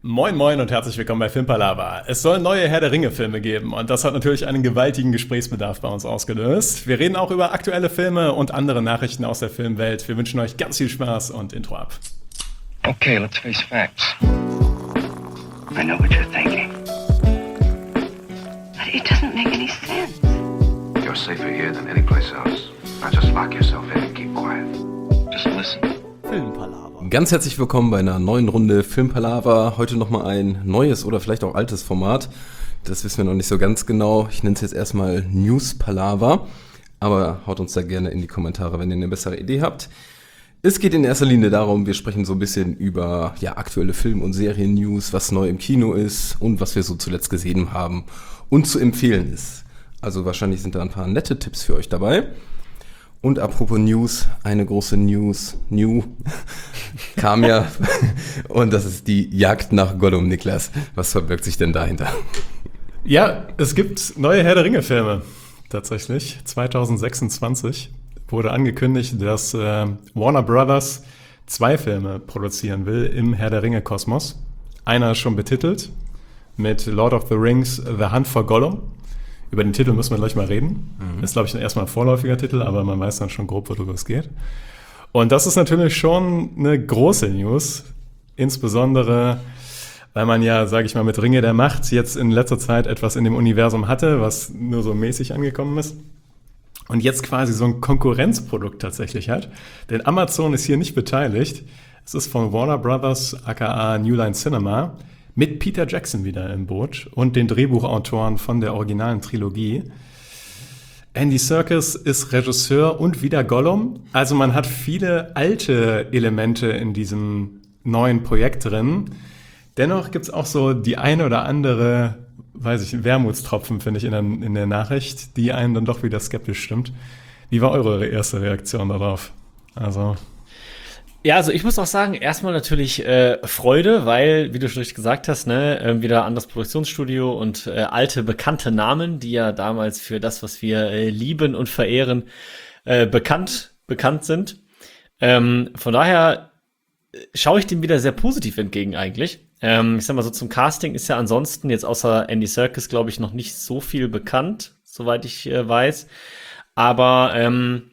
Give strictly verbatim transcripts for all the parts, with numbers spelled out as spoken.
Moin Moin und herzlich willkommen bei Filmpalava. Es soll neue Herr der Ringe-Filme geben und das hat natürlich einen gewaltigen Gesprächsbedarf bei uns ausgelöst. Wir reden auch über aktuelle Filme und andere Nachrichten aus der Filmwelt. Wir wünschen euch ganz viel Spaß und Intro ab. Okay, let's face facts. I know what you're thinking. But it doesn't make any sense. You're safer here than any place else. Now just lock yourself in and keep quiet. Just listen. Filmpalava. Ganz herzlich willkommen bei einer neuen Runde Filmpalava. Heute nochmal ein neues oder vielleicht auch altes Format. Das wissen wir noch nicht so ganz genau. Ich nenne es jetzt erstmal News-Palava. Aber haut uns da gerne in die Kommentare, wenn ihr eine bessere Idee habt. Es geht in erster Linie darum, wir sprechen so ein bisschen über ja, aktuelle Film- und Serien-News, was neu im Kino ist und was wir so zuletzt gesehen haben und zu empfehlen ist. Also wahrscheinlich sind da ein paar nette Tipps für euch dabei. Und apropos News, eine große News, New, kam ja, und das ist die Jagd nach Gollum, Niklas. Was verbirgt sich denn dahinter? Ja, es gibt neue Herr der Ringe-Filme, tatsächlich. zwanzig sechsundzwanzig wurde angekündigt, dass äh, Warner Brothers zwei Filme produzieren will im Herr der Ringe-Kosmos. Einer ist schon betitelt mit Lord of the Rings, The Hunt for Gollum. Über den Titel müssen wir gleich mal reden. Mhm. Ist, glaube ich, erstmal ein vorläufiger Titel, aber man weiß dann schon grob, worüber es geht. Und das ist natürlich schon eine große News, insbesondere, weil man ja, sage ich mal, mit Ringe der Macht jetzt in letzter Zeit etwas in dem Universum hatte, was nur so mäßig angekommen ist. Und jetzt quasi so ein Konkurrenzprodukt tatsächlich hat. Denn Amazon ist hier nicht beteiligt. Es ist von Warner Brothers, aka New Line Cinema, mit Peter Jackson wieder im Boot und den Drehbuchautoren von der originalen Trilogie. Andy Serkis ist Regisseur und wieder Gollum. Also man hat viele alte Elemente in diesem neuen Projekt drin. Dennoch gibt's auch so die eine oder andere, weiß ich, Wermutstropfen, finde ich, in der, in der Nachricht, die einen dann doch wieder skeptisch stimmt. Wie war eure erste Reaktion darauf? Also... Ja, also ich muss auch sagen, erstmal natürlich äh, Freude, weil, wie du schon richtig gesagt hast, ne, äh, wieder anderes Produktionsstudio und äh, alte, bekannte Namen, die ja damals für das, was wir äh, lieben und verehren, äh, bekannt, bekannt sind. Ähm, von daher schaue ich dem wieder sehr positiv entgegen eigentlich. Ähm, ich sag mal so, zum Casting ist ja ansonsten jetzt außer Andy Serkis, glaube ich, noch nicht so viel bekannt, soweit ich äh, weiß. Aber ähm,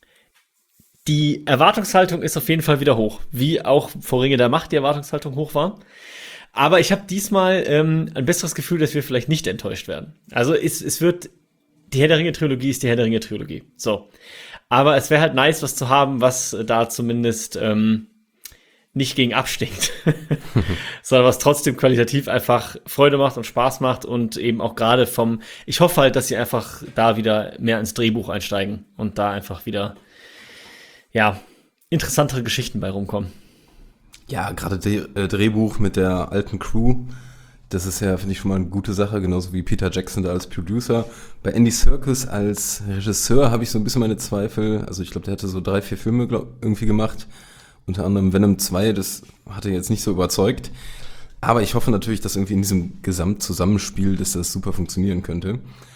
die Erwartungshaltung ist auf jeden Fall wieder hoch, wie auch vor Ringe der Macht die Erwartungshaltung hoch war. Aber ich habe diesmal ähm, ein besseres Gefühl, dass wir vielleicht nicht enttäuscht werden. Also es, es wird, die Herr der Ringe-Trilogie ist die Herr der Ringe-Trilogie. So. Aber es wäre halt nice, was zu haben, was da zumindest ähm, nicht gegen abstinkt, sondern was trotzdem qualitativ einfach Freude macht und Spaß macht und eben auch gerade vom, ich hoffe halt, dass sie einfach da wieder mehr ins Drehbuch einsteigen und da einfach wieder ja, interessantere Geschichten bei rumkommen. Ja, gerade D- äh, Drehbuch mit der alten Crew, das ist ja, finde ich, schon mal eine gute Sache, genauso wie Peter Jackson da als Producer. Bei Andy Serkis als Regisseur habe ich so ein bisschen meine Zweifel. Also ich glaube, der hatte so drei, vier Filme glaub, irgendwie gemacht. Unter anderem Venom zwei, das hatte jetzt nicht so überzeugt. Aber ich hoffe natürlich, dass irgendwie in diesem Gesamtzusammenspiel, dass das super funktionieren könnte.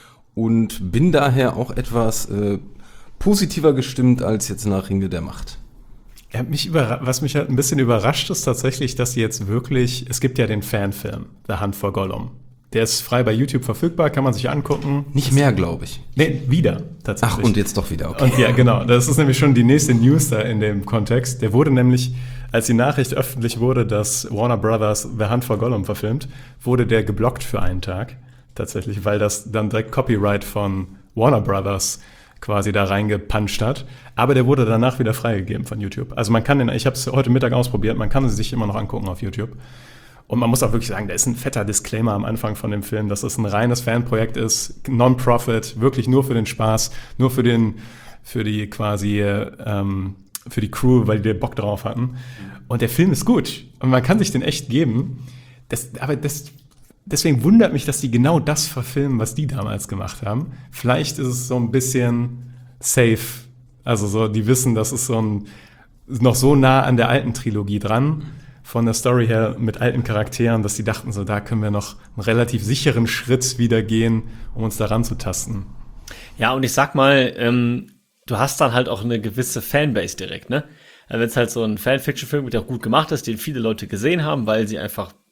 Und bin daher auch etwas äh, positiver gestimmt als jetzt nach Ringe der Macht. Ja, mich überra- was mich halt ein bisschen überrascht ist tatsächlich, dass sie jetzt wirklich, es gibt ja den Fanfilm, The Hunt for Gollum. Der ist frei bei YouTube verfügbar, kann man sich angucken. Nicht mehr, glaube ich. Nee, wieder tatsächlich. Ach, und jetzt doch wieder, okay. Und ja, genau, das ist nämlich schon die nächste News da in dem Kontext. Der wurde nämlich, als die Nachricht öffentlich wurde, dass Warner Brothers The Hunt for Gollum verfilmt, wurde der geblockt für einen Tag. Tatsächlich, weil das dann direkt Copyright von Warner Brothers quasi da reingepuncht hat. Aber der wurde danach wieder freigegeben von YouTube. Also man kann den, ich habe es heute Mittag ausprobiert, man kann es sich immer noch angucken auf YouTube. Und man muss auch wirklich sagen, da ist ein fetter Disclaimer am Anfang von dem Film, dass es ein reines Fanprojekt ist, Non-Profit, wirklich nur für den Spaß, nur für den, für die quasi, ähm, für die Crew, weil die Bock drauf hatten. Und der Film ist gut. Und man kann sich den echt geben. Das, aber das Deswegen wundert mich, dass die genau das verfilmen, was die damals gemacht haben. Vielleicht ist es so ein bisschen safe. Also so, die wissen, das ist so ein, noch so nah an der alten Trilogie dran, von der Story her mit alten Charakteren, dass die dachten so, da können wir noch einen relativ sicheren Schritt wieder gehen, um uns daran zu tasten. Ja, und ich sag mal, ähm, du hast dann halt auch eine gewisse Fanbase direkt, ne? Wenn es halt so ein Fanfiction-Film, der auch gut gemacht ist, den viele Leute gesehen haben, weil sie einfach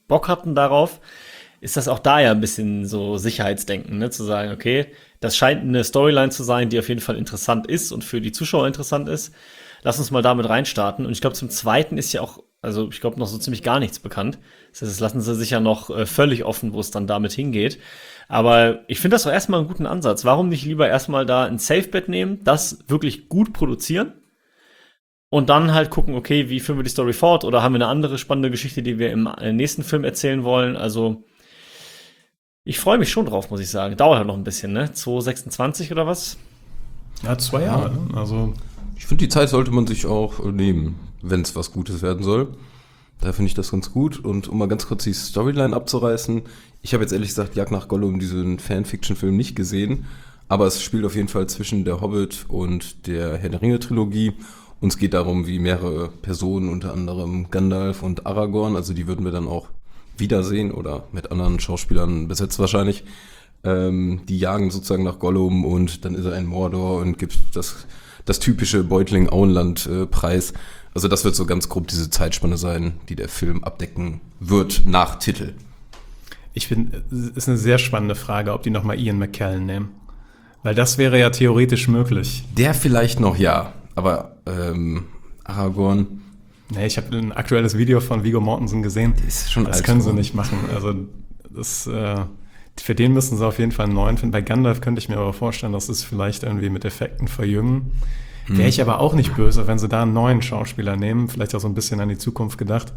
Bock hatten darauf, ist das auch da ja ein bisschen so Sicherheitsdenken, ne? Zu sagen, okay, das scheint eine Storyline zu sein, die auf jeden Fall interessant ist und für die Zuschauer interessant ist. Lass uns mal damit reinstarten. Und ich glaube, zum Zweiten ist ja auch, also ich glaube, noch so ziemlich gar nichts bekannt. Das heißt, das lassen sie sich ja noch äh, völlig offen, wo es dann damit hingeht. Aber ich finde das doch erstmal einen guten Ansatz. Warum nicht lieber erstmal da ein Safe-Bet nehmen, das wirklich gut produzieren und dann halt gucken, okay, wie führen wir die Story fort oder haben wir eine andere spannende Geschichte, die wir im nächsten Film erzählen wollen. Also ich freue mich schon drauf, muss ich sagen. Dauert halt noch ein bisschen, ne? zwanzig sechsundzwanzig oder was? Ja, zwei Jahre. Ne? Also Ich finde, die Zeit sollte man sich auch nehmen, wenn es was Gutes werden soll. Da finde ich das ganz gut. Und um mal ganz kurz die Storyline abzureißen, ich habe jetzt ehrlich gesagt Jagd nach Gollum, diesen Fanfiction-Film, nicht gesehen. Aber es spielt auf jeden Fall zwischen der Hobbit und der Herr der Ringe-Trilogie. Und es geht darum, wie mehrere Personen, unter anderem Gandalf und Aragorn, also die würden wir dann auch wiedersehen oder mit anderen Schauspielern besetzt wahrscheinlich, ähm, die jagen sozusagen nach Gollum und dann ist er in Mordor und gibt das, das typische Beutling-Auenland-Preis. Also das wird so ganz grob diese Zeitspanne sein, die der Film abdecken wird nach Titel. ich finde, es ist eine sehr spannende Frage, ob die nochmal Ian McKellen nehmen. Weil das wäre ja theoretisch möglich. Der vielleicht noch, ja. Aber ähm, Aragorn... Nee, ich habe ein aktuelles Video von Viggo Mortensen gesehen. Ist schon das alt können sie geworden. nicht machen. Also das, äh, für den müssen sie auf jeden Fall einen neuen finden. Bei Gandalf könnte ich mir aber vorstellen, dass es vielleicht irgendwie mit Effekten verjüngen. Hm. Wäre ich aber auch nicht böse, wenn sie da einen neuen Schauspieler nehmen. Vielleicht auch so ein bisschen an die Zukunft gedacht.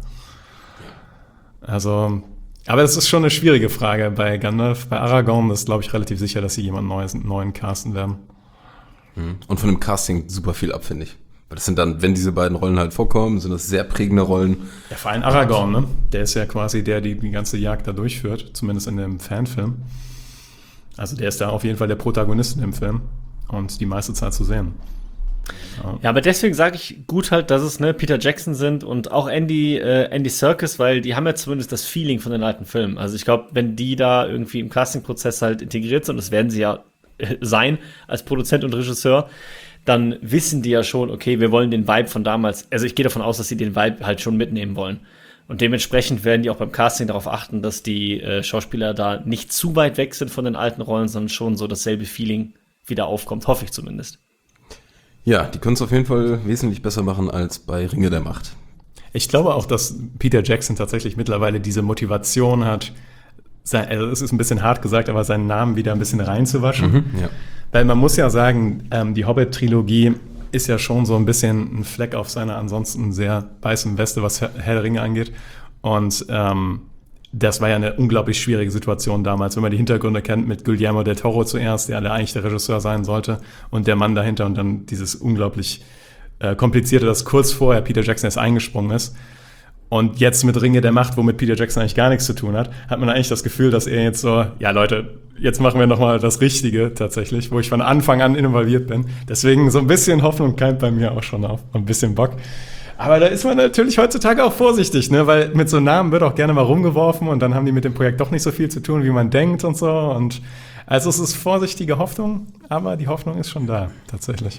Also, aber es ist schon eine schwierige Frage bei Gandalf. Bei Aragorn ist, glaube ich, relativ sicher, dass sie jemanden Neues, neuen casten werden. Und von dem Casting super viel ab, finde ich. Weil das sind dann, wenn diese beiden Rollen halt vorkommen, sind das sehr prägende Rollen. Ja, vor allem Aragorn, ne? Der ist ja quasi der, der die ganze Jagd da durchführt, zumindest in dem Fanfilm. Also der ist da auf jeden Fall der Protagonist in dem Film und die meiste Zeit zu sehen. Ja, Ja, aber deswegen sage ich gut halt, dass es ne, Peter Jackson sind und auch Andy, äh, Andy Serkis, weil die haben ja zumindest das Feeling von den alten Filmen. Also ich glaube, wenn die da irgendwie im Casting-Prozess halt integriert sind, das werden sie ja äh, sein als Produzent und Regisseur, dann wissen die ja schon, okay, wir wollen den Vibe von damals, also ich gehe davon aus, dass sie den Vibe halt schon mitnehmen wollen. Und dementsprechend werden die auch beim Casting darauf achten, dass die äh, Schauspieler da nicht zu weit weg sind von den alten Rollen, sondern schon so dasselbe Feeling wieder aufkommt, hoffe ich zumindest. Ja, die können es auf jeden Fall wesentlich besser machen als bei Ringe der Macht. ich glaube auch, dass Peter Jackson tatsächlich mittlerweile diese Motivation hat, sein, also es ist ein bisschen hart gesagt, aber seinen Namen wieder ein bisschen reinzuwaschen. Mhm, ja. Weil man muss ja sagen, ähm, die Hobbit-Trilogie ist ja schon so ein bisschen ein Fleck auf seiner ansonsten sehr weißen Weste, was Herr der Ringe angeht. Und ähm, das war ja eine unglaublich schwierige Situation damals, wenn man die Hintergründe kennt, mit Guillermo del Toro zuerst, der eigentlich der Regisseur sein sollte, und der Mann dahinter und dann dieses unglaublich äh, komplizierte, dass kurz vorher Peter Jackson erst eingesprungen ist. Und jetzt mit Ringe der Macht, womit Peter Jackson eigentlich gar nichts zu tun hat, hat man eigentlich das Gefühl, dass er jetzt so, ja Leute, jetzt machen wir nochmal das Richtige tatsächlich, wo ich von Anfang an involviert bin. Deswegen so ein bisschen Hoffnung keimt bei mir auch schon auf, ein bisschen Bock. Aber da ist man natürlich heutzutage auch vorsichtig, ne? Weil mit so Namen wird auch gerne mal rumgeworfen und dann haben die mit dem Projekt doch nicht so viel zu tun, wie man denkt und so. Und also es ist vorsichtige Hoffnung, aber die Hoffnung ist schon da, tatsächlich.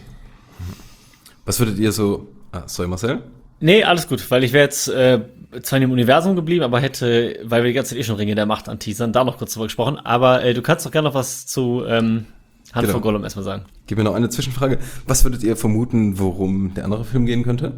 Was würdet ihr so... Ah, sorry, Marcel? Nee, alles gut, weil ich wäre jetzt äh, zwar in dem Universum geblieben, aber hätte, weil wir die ganze Zeit eh schon Ringe der Macht anteasern, da noch kurz drüber gesprochen. Aber äh, du kannst doch gerne noch was zu ähm, Hand Genau. vor Gollum erstmal sagen. Gib mir noch eine Zwischenfrage. Was würdet ihr vermuten, worum der andere Film gehen könnte?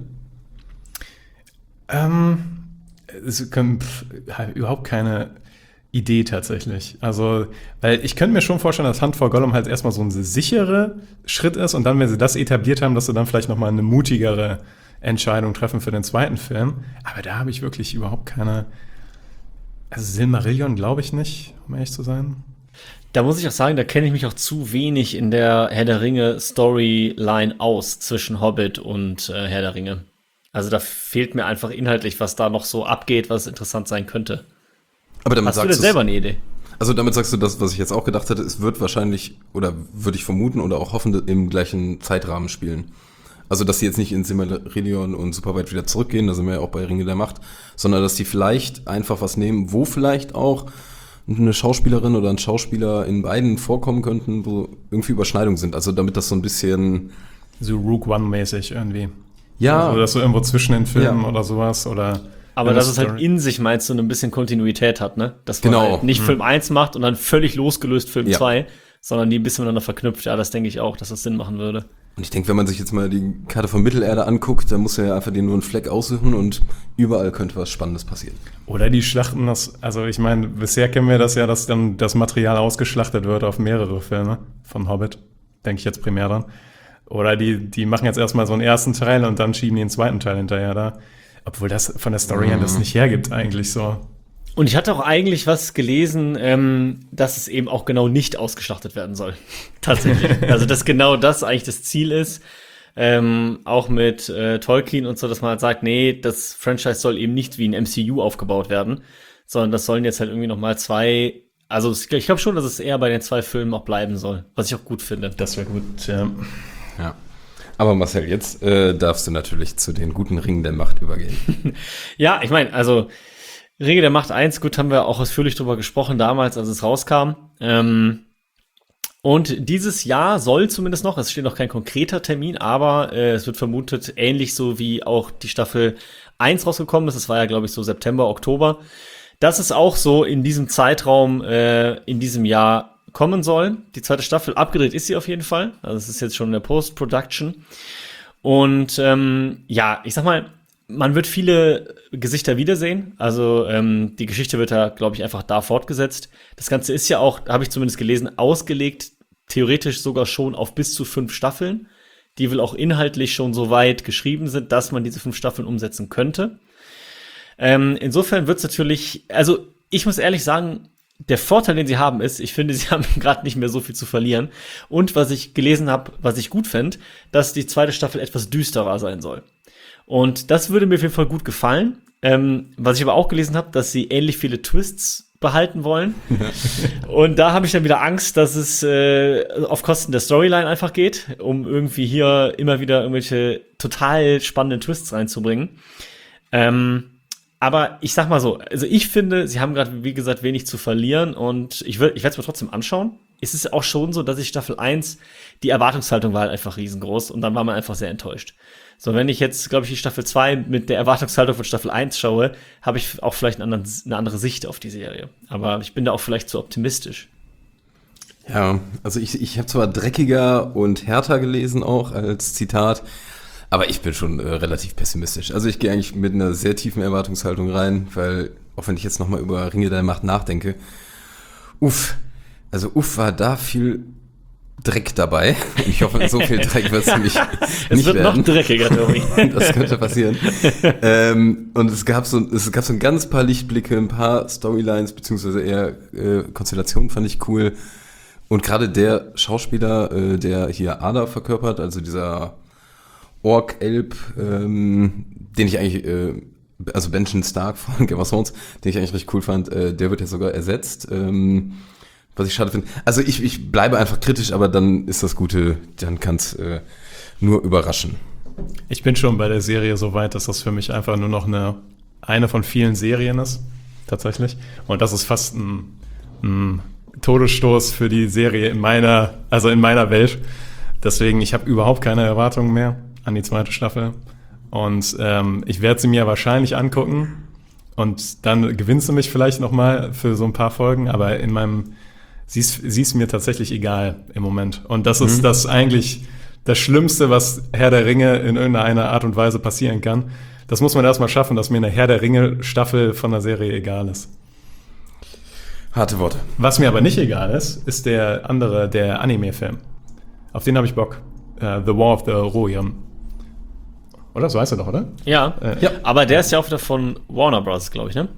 Ähm, es können pff, halt überhaupt keine Idee tatsächlich. Also, weil ich könnte mir schon vorstellen, dass Hand vor Gollum halt erstmal so ein sicherer Schritt ist und dann, wenn sie das etabliert haben, dass sie dann vielleicht nochmal eine mutigere Entscheidung treffen für den zweiten Film. Aber da habe ich wirklich überhaupt keine... Also Silmarillion glaube ich nicht, um ehrlich zu sein. Da muss ich auch sagen, da kenne ich mich auch zu wenig in der Herr der Ringe Storyline aus zwischen Hobbit und äh, Herr der Ringe. Also da fehlt mir einfach inhaltlich, was da noch so abgeht, was interessant sein könnte. Aber damit Hast du denn sagst selber eine Idee? Also damit sagst du das, was ich jetzt auch gedacht hätte, es wird wahrscheinlich, oder würde ich vermuten oder auch hoffen, im gleichen Zeitrahmen spielen. Also, dass sie jetzt nicht in Silmarillion und super weit wieder zurückgehen, da sind wir ja auch bei Ringe der Macht, sondern dass die vielleicht einfach was nehmen, wo vielleicht auch eine Schauspielerin oder ein Schauspieler in beiden vorkommen könnten, wo irgendwie Überschneidungen sind. Also damit das so ein bisschen... So Rogue One-mäßig irgendwie. Ja, Also, dass so irgendwo zwischen den Filmen Ja. oder sowas oder... Aber dass es halt in sich, meinst du, ein bisschen Kontinuität hat, ne? Dass man Genau. halt nicht Mhm. Film eins macht und dann völlig losgelöst Film Ja. zwei, sondern die ein bisschen miteinander verknüpft. Ja, das denke ich auch, dass das Sinn machen würde. Und ich denke, wenn man sich jetzt mal die Karte von Mittelerde anguckt, dann muss er ja einfach den nur einen Fleck aussuchen und überall könnte was Spannendes passieren. Oder die schlachten das, also ich meine, bisher kennen wir das ja, dass dann das Material ausgeschlachtet wird auf mehrere Filme von Hobbit, denke ich jetzt primär dran. Oder die, die machen jetzt erstmal so einen ersten Teil und dann schieben die einen zweiten Teil hinterher da. Obwohl das von der Story her das nicht hergibt eigentlich so. Und ich hatte auch eigentlich was gelesen, ähm, dass es eben auch genau nicht ausgeschlachtet werden soll. Tatsächlich. Also, dass genau das eigentlich das Ziel ist. Ähm, auch mit äh, Tolkien und so, dass man halt sagt, nee, das Franchise soll eben nicht wie ein M C U aufgebaut werden, sondern das sollen jetzt halt irgendwie noch mal zwei, also ich glaube schon, dass es eher bei den zwei Filmen auch bleiben soll, was ich auch gut finde. Das wäre gut, ja. Ja. Aber Marcel, jetzt äh, darfst du natürlich zu den guten Ringen der Macht übergehen. Ja, ich meine, also Ringe der Macht eins, gut, haben wir auch ausführlich drüber gesprochen damals, als es rauskam. Ähm, und dieses Jahr soll zumindest noch, es steht noch kein konkreter Termin, aber äh, es wird vermutet, ähnlich so wie auch die Staffel eins rausgekommen ist, das war ja, glaube ich, so September, Oktober, dass es auch so in diesem Zeitraum äh, in diesem Jahr kommen soll. Die zweite Staffel, abgedreht ist sie auf jeden Fall. Also es ist jetzt schon in der Post-Production. Und ähm, ja, ich sag mal, man wird viele Gesichter wiedersehen. Also ähm, die Geschichte wird da, glaube ich, einfach da fortgesetzt. Das Ganze ist ja auch, habe ich zumindest gelesen, ausgelegt, theoretisch sogar schon auf bis zu fünf Staffeln, die wohl auch inhaltlich schon so weit geschrieben sind, dass man diese fünf Staffeln umsetzen könnte. Ähm, insofern wird es natürlich, also ich muss ehrlich sagen, der Vorteil, den sie haben, ist, ich finde, sie haben gerade nicht mehr so viel zu verlieren. Und was ich gelesen habe, was ich gut fände, dass die zweite Staffel etwas düsterer sein soll. Und das würde mir auf jeden Fall gut gefallen. Ähm, was ich aber auch gelesen habe, dass sie ähnlich viele Twists behalten wollen. Und da habe ich dann wieder Angst, dass es äh, auf Kosten der Storyline einfach geht, um irgendwie hier immer wieder irgendwelche total spannenden Twists reinzubringen. Ähm, Aber ich sag mal so, also ich finde, sie haben gerade, wie gesagt, wenig zu verlieren und ich, will, ich werde es mir trotzdem anschauen. Es ist auch schon so, dass ich Staffel eins, die Erwartungshaltung war halt einfach riesengroß und dann war man einfach sehr enttäuscht. So, wenn ich jetzt, glaube ich, die Staffel zwei mit der Erwartungshaltung von Staffel eins schaue, habe ich auch vielleicht einen anderen, eine andere Sicht auf die Serie. Aber ich bin da auch vielleicht zu optimistisch. Ja, also ich, ich habe zwar dreckiger und härter gelesen auch als Zitat, aber ich bin schon äh, relativ pessimistisch. Also ich gehe eigentlich mit einer sehr tiefen Erwartungshaltung rein, weil, auch wenn ich jetzt nochmal über Ringe der Macht nachdenke, uff, also uff war da viel Dreck dabei. Ich hoffe, so viel Dreck wird es nämlich Es nicht wird werden. noch dreckiger, Tobi. Das könnte passieren. ähm, und es gab so, es gab so ein ganz paar Lichtblicke, ein paar Storylines, beziehungsweise eher äh, Konstellationen fand ich cool. Und gerade der Schauspieler, äh, der hier Ada verkörpert, also dieser Ork-Elb, ähm, den ich eigentlich, äh, also Benjen Stark von Game of Thrones, den ich eigentlich richtig cool fand, äh, der wird ja sogar ersetzt, ähm, was ich schade finde. Also ich, ich bleibe einfach kritisch, aber dann ist das Gute, dann kann es äh, nur überraschen. Ich bin schon bei der Serie so weit, dass das für mich einfach nur noch eine, eine von vielen Serien ist, tatsächlich. Und das ist fast ein, ein Todesstoß für die Serie in meiner, also in meiner Welt. Deswegen, ich habe überhaupt keine Erwartungen mehr an die zweite Staffel. Und ähm, ich werde sie mir wahrscheinlich angucken. Und dann gewinnst du mich vielleicht noch mal für so ein paar Folgen. Aber in meinem, sie ist, sie ist mir tatsächlich egal im Moment. Und das ist Mhm. das eigentlich das Schlimmste, was Herr der Ringe in irgendeiner Art und Weise passieren kann. Das muss man erstmal schaffen, dass mir eine Herr der Ringe-Staffel von der Serie egal ist. Harte Worte. Was mir aber nicht egal ist, ist der andere, der Anime-Film. Auf den habe ich Bock. Uh, The War of the Rohirrim. Oder? So heißt er doch, oder? Ja, Äh, Ja. aber der ist ja auch wieder von Warner Bros., glaube ich, ne?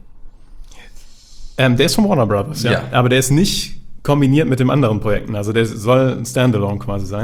Ähm, der ist von Warner Brothers, ja. Ja. Aber der ist nicht kombiniert mit dem anderen Projekten. Also der soll ein Standalone quasi sein.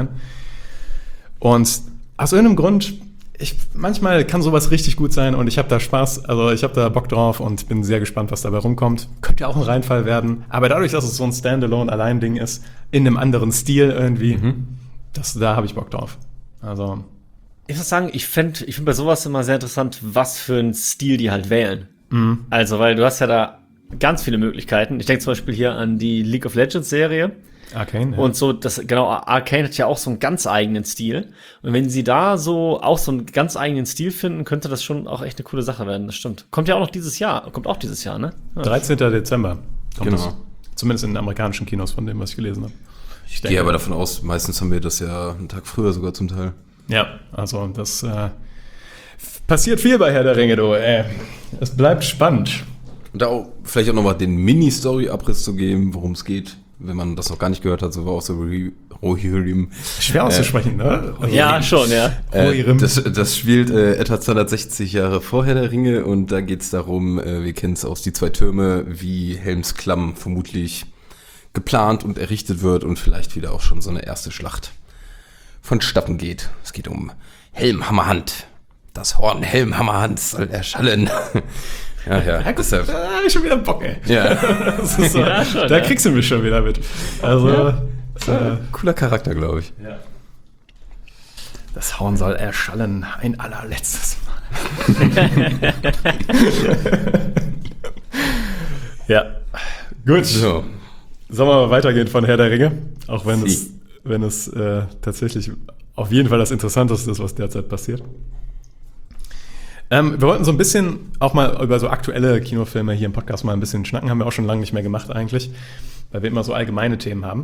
Und aus irgendeinem Grund, ich, manchmal kann sowas richtig gut sein und ich habe da Spaß, also ich habe da Bock drauf und bin sehr gespannt, was dabei rumkommt. Könnte ja auch ein Reinfall werden. Aber dadurch, dass es so ein Standalone-Allein-Ding ist, in einem anderen Stil irgendwie, Mhm. das, da habe ich Bock drauf. Also Ich muss sagen, ich finde ich find bei sowas immer sehr interessant, was für einen Stil die halt wählen. Mhm. Also, weil du hast ja da ganz viele Möglichkeiten. Ich denke zum Beispiel hier an die League of Legends Serie. Arcane, ja. Und so, das, genau, Arcane hat ja auch so einen ganz eigenen Stil. Und wenn sie da so auch so einen ganz eigenen Stil finden, könnte das schon auch echt eine coole Sache werden, das stimmt. Kommt ja auch noch dieses Jahr, kommt auch dieses Jahr, ne? Ja. dreizehnten Dezember. Kommt Genau. das. Zumindest in den amerikanischen Kinos, von dem, was ich gelesen habe. Ich gehe aber davon aus, meistens haben wir das ja einen Tag früher sogar zum Teil. Ja, also das äh, passiert viel bei Herr der Ringe, du. Äh, es bleibt spannend. Und da auch vielleicht auch nochmal den Mini-Story-Abriss zu geben, worum es geht, wenn man das noch gar nicht gehört hat, so war auch so Rohirrim. Schwer auszusprechen, ne? Ja, schon, ja. Äh, Rohirrim. das, das spielt äh, etwa zweihundertsechzig Jahre vor Herr der Ringe und da geht es darum, äh, wir kennen es aus Die zwei Türme, wie Helms Klamm vermutlich geplant und errichtet wird und vielleicht wieder auch schon so eine erste Schlacht vonstatten geht. Es geht um Helmhammerhand. Das Horn Helmhammerhand soll erschallen. Ja, ja, Ja, deshalb. da hab ich schon wieder Bock, ey. Ja, Das ist so, Ja, schon, da ja. kriegst du mich schon wieder mit. Also, Ja. äh, cooler Charakter, glaube ich. das Horn soll erschallen, ein allerletztes Mal. Ja, gut. So, Sollen wir mal weitergehen von Herr der Ringe? Auch wenn Sie. es, wenn es äh, tatsächlich auf jeden Fall das Interessanteste ist, was derzeit passiert. Ähm, wir wollten so ein bisschen auch mal über so aktuelle Kinofilme hier im Podcast mal ein bisschen schnacken. Haben wir auch schon lange nicht mehr gemacht eigentlich, weil wir immer so allgemeine Themen haben.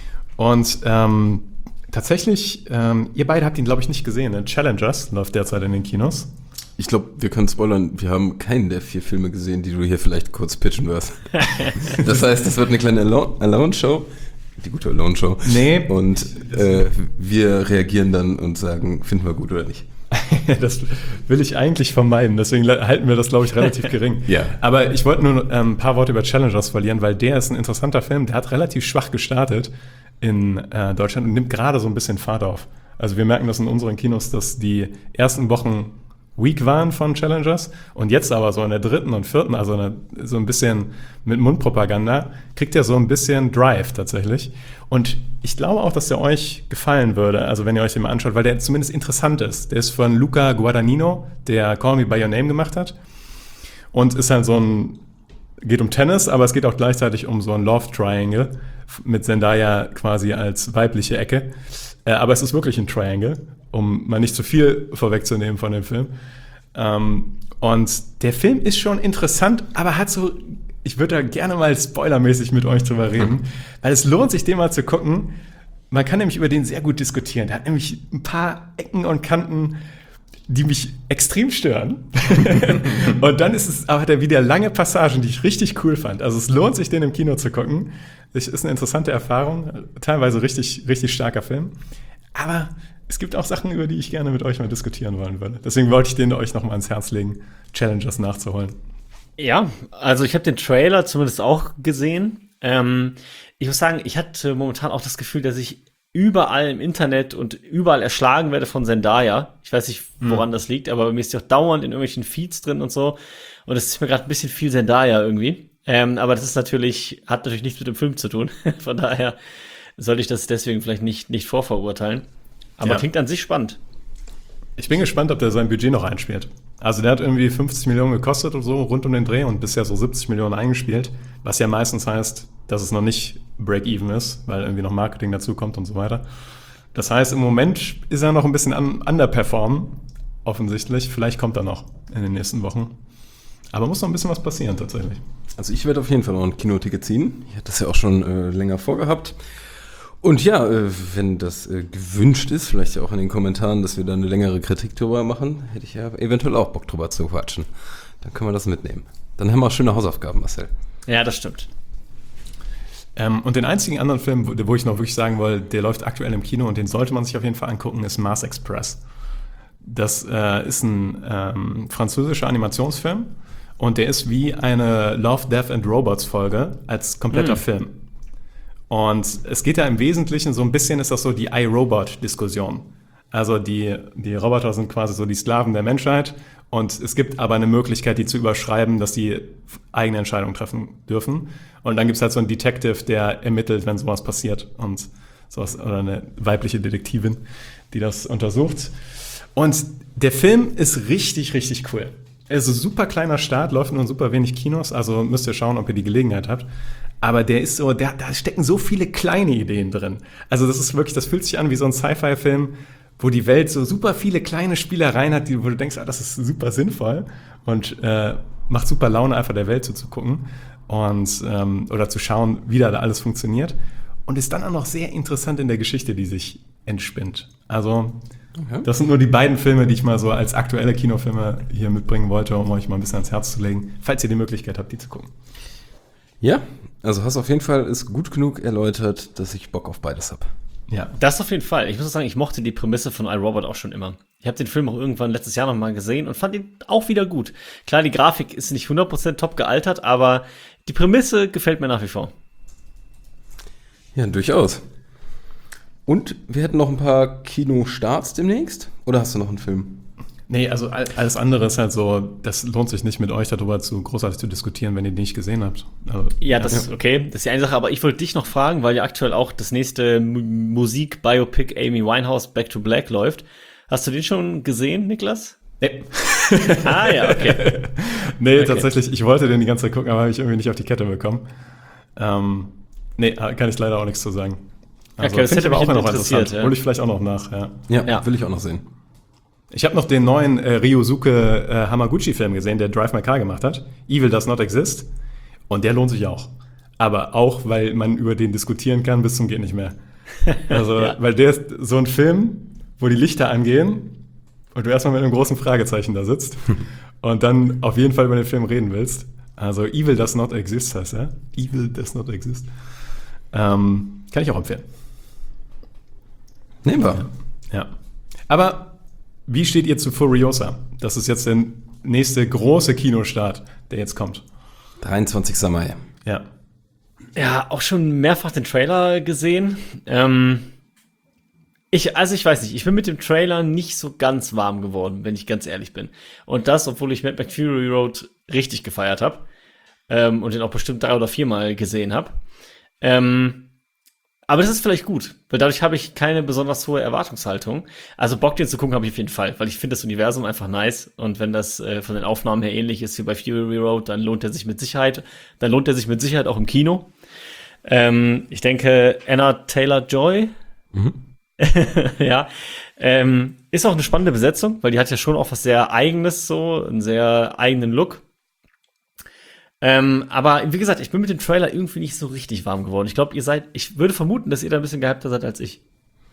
Und ähm, tatsächlich, ähm, ihr beide habt ihn, glaube ich, nicht gesehen. Ne? Challengers läuft derzeit in den Kinos. ich glaube, wir können spoilern, wir haben keinen der vier Filme gesehen, die du hier vielleicht kurz pitchen wirst. Das heißt, das wird eine kleine Alone- Alone-Show, die gute Alone-Show. Nee. Und äh, wir reagieren dann und sagen, finden wir gut oder nicht. Das will ich eigentlich vermeiden, deswegen halten wir das, glaube ich, relativ gering. Ja. Aber ich wollte nur ähm, ein paar Worte über Challengers verlieren, weil der ist ein interessanter Film. Der hat relativ schwach gestartet in äh, Deutschland und nimmt gerade so ein bisschen Fahrt auf. Also wir merken das in unseren Kinos, dass die ersten Wochen weak waren von Challengers und jetzt aber so in der dritten und vierten, also eine, so ein bisschen mit Mundpropaganda, kriegt er so ein bisschen Drive tatsächlich. Und ich glaube auch, dass der euch gefallen würde, also wenn ihr euch den mal anschaut, weil der zumindest interessant ist. Der ist von Luca Guadagnino, der Call Me By Your Name gemacht hat und ist halt so ein, geht um Tennis, aber es geht auch gleichzeitig um so ein Love Triangle mit Zendaya quasi als weibliche Ecke. Äh, aber es ist wirklich ein Triangle, um mal nicht zu viel vorwegzunehmen von dem Film. Ähm, und der Film ist schon interessant, aber hat so, ich würde da gerne mal spoilermäßig mit euch drüber reden, weil es lohnt sich, den mal zu gucken. Man kann nämlich über den sehr gut diskutieren. Der hat nämlich ein paar Ecken und Kanten, die mich extrem stören. Und dann ist es aber da wieder lange Passagen, die ich richtig cool fand. Also es lohnt sich, den im Kino zu gucken. Es ist eine interessante Erfahrung, teilweise richtig, richtig starker Film. Aber es gibt auch Sachen, über die ich gerne mit euch mal diskutieren wollen würde. Deswegen wollte ich den euch noch mal ans Herz legen, Challengers nachzuholen. Ja, also ich habe den Trailer zumindest auch gesehen. Ähm, ich muss sagen, ich hatte momentan auch das Gefühl, dass ich überall im Internet und überall erschlagen werde von Zendaya. Ich weiß nicht, woran mhm. das liegt, aber mir ist die auch dauernd in irgendwelchen Feeds drin und so. Und es ist mir gerade ein bisschen viel Zendaya irgendwie. Ähm, aber das ist natürlich, hat natürlich nichts mit dem Film zu tun. Von daher sollte ich das deswegen vielleicht nicht, nicht vorverurteilen. Aber Ja. klingt an sich spannend. Ich bin gespannt, ob der sein Budget noch einspielt. Also der hat irgendwie fünfzig Millionen gekostet oder so rund um den Dreh und bisher so siebzig Millionen eingespielt, was ja meistens heißt, dass es noch nicht Break-Even ist, weil irgendwie noch Marketing dazu kommt und so weiter. Das heißt, im Moment ist er noch ein bisschen un- underperformen, offensichtlich. Vielleicht kommt er noch in den nächsten Wochen. Aber muss noch ein bisschen was passieren tatsächlich. Also ich werde auf jeden Fall noch ein Kinoticket ziehen. Ich hatte das ja auch schon äh, länger vorgehabt. Und ja, äh, wenn das äh, gewünscht ist, vielleicht ja auch in den Kommentaren, dass wir da eine längere Kritik drüber machen, hätte ich ja eventuell auch Bock drüber zu quatschen. Dann können wir das mitnehmen. Dann haben wir auch schöne Hausaufgaben, Marcel. Ja, das stimmt. Ähm, und den einzigen anderen Film, wo, wo ich noch wirklich sagen wollte, der läuft aktuell im Kino und den sollte man sich auf jeden Fall angucken, ist Mars Express. Das äh, ist ein ähm, französischer Animationsfilm und der ist wie eine Love, Death and Robots Folge als kompletter Mhm. Film. Und es geht ja im Wesentlichen so ein bisschen, ist das so die iRobot-Diskussion. Also die, die Roboter sind quasi so die Sklaven der Menschheit und es gibt aber eine Möglichkeit, die zu überschreiben, dass die eigene Entscheidungen treffen dürfen. Und dann gibt es halt so einen Detective, der ermittelt, wenn sowas passiert und sowas, oder eine weibliche Detektivin, die das untersucht. Und der Film ist richtig, richtig cool. Also super kleiner Start, läuft nur in super wenig Kinos, also müsst ihr schauen, ob ihr die Gelegenheit habt. Aber der ist so, der, da stecken so viele kleine Ideen drin. Also das ist wirklich, das fühlt sich an wie so ein Sci-Fi-Film, wo die Welt so super viele kleine Spielereien hat, die, wo du denkst, ah, das ist super sinnvoll und äh, macht super Laune, einfach der Welt zuzugucken und ähm, oder zu schauen, wie da alles funktioniert. Und ist dann auch noch sehr interessant in der Geschichte, die sich entspinnt. Also okay. Das sind nur die beiden Filme, die ich mal so als aktuelle Kinofilme hier mitbringen wollte, um euch mal ein bisschen ans Herz zu legen, falls ihr die Möglichkeit habt, die zu gucken. Ja, also hast auf jeden Fall ist gut genug erläutert, dass ich Bock auf beides habe. Ja. Das auf jeden Fall. Ich muss auch sagen, ich mochte die Prämisse von iRobot auch schon immer. Ich habe den Film auch irgendwann letztes Jahr noch mal gesehen und fand ihn auch wieder gut. Klar, die Grafik ist nicht hundert Prozent top gealtert, aber die Prämisse gefällt mir nach wie vor. Ja, durchaus. Und wir hätten noch ein paar Kinostarts demnächst? Oder hast du noch einen Film? Nee, also alles andere ist halt so, das lohnt sich nicht mit euch darüber zu großartig zu diskutieren, wenn ihr die nicht gesehen habt. Also, ja, das ja. ist okay, das ist die eine Sache, aber ich wollte dich noch fragen, weil ja aktuell auch das nächste M- Musik-Biopic Amy Winehouse Back to Black läuft. Hast du den schon gesehen, Niklas? Nee. Ah ja, okay. nee, okay. Tatsächlich, ich wollte den die ganze Zeit gucken, aber habe ich irgendwie nicht auf die Kette bekommen. Ähm, nee, kann ich leider auch nichts zu sagen. Also, okay, das hätte ich aber mich auch noch interessiert. interessant. Ja. Hol ich vielleicht auch noch nach, ja. Ja, ja. Will ich auch noch sehen. Ich habe noch den neuen äh, Ryosuke äh, Hamaguchi-Film gesehen, der Drive My Car gemacht hat. Evil Does Not Exist. Und der lohnt sich auch. Aber auch, weil man über den diskutieren kann bis zum geht nicht mehr. Also, ja. Weil der ist so ein Film, wo die Lichter angehen und du erstmal mit einem großen Fragezeichen da sitzt und dann auf jeden Fall über den Film reden willst. Also Evil Does Not Exist heißt er. Evil Does Not Exist. Ähm, kann ich auch empfehlen. Nehmen wir. Ja. Aber wie steht ihr zu Furiosa? Das ist jetzt der nächste große Kinostart, der jetzt kommt. dreiundzwanzigster Mai. Ja. Ja, auch schon mehrfach den Trailer gesehen. Ähm, ich, also ich weiß nicht, ich bin mit dem Trailer nicht so ganz warm geworden, wenn ich ganz ehrlich bin. Und das, obwohl ich Mad Max Fury Road richtig gefeiert habe ähm, und den auch bestimmt drei oder viermal gesehen habe. Ähm, Aber das ist vielleicht gut, weil dadurch habe ich keine besonders hohe Erwartungshaltung. Also Bock, den zu gucken, habe ich auf jeden Fall, weil ich finde das Universum einfach nice. Und wenn das äh, von den Aufnahmen her ähnlich ist wie bei Fury Road, dann lohnt er sich mit Sicherheit. Dann lohnt er sich mit Sicherheit auch im Kino. Ähm, ich denke, Anna Taylor-Joy, mhm. ja, ähm, ist auch eine spannende Besetzung, weil die hat ja schon auch was sehr Eigenes, so einen sehr eigenen Look. Ähm, aber wie gesagt, ich bin mit dem Trailer irgendwie nicht so richtig warm geworden. Ich glaube, ihr seid, ich würde vermuten, dass ihr da ein bisschen gehypter seid als ich.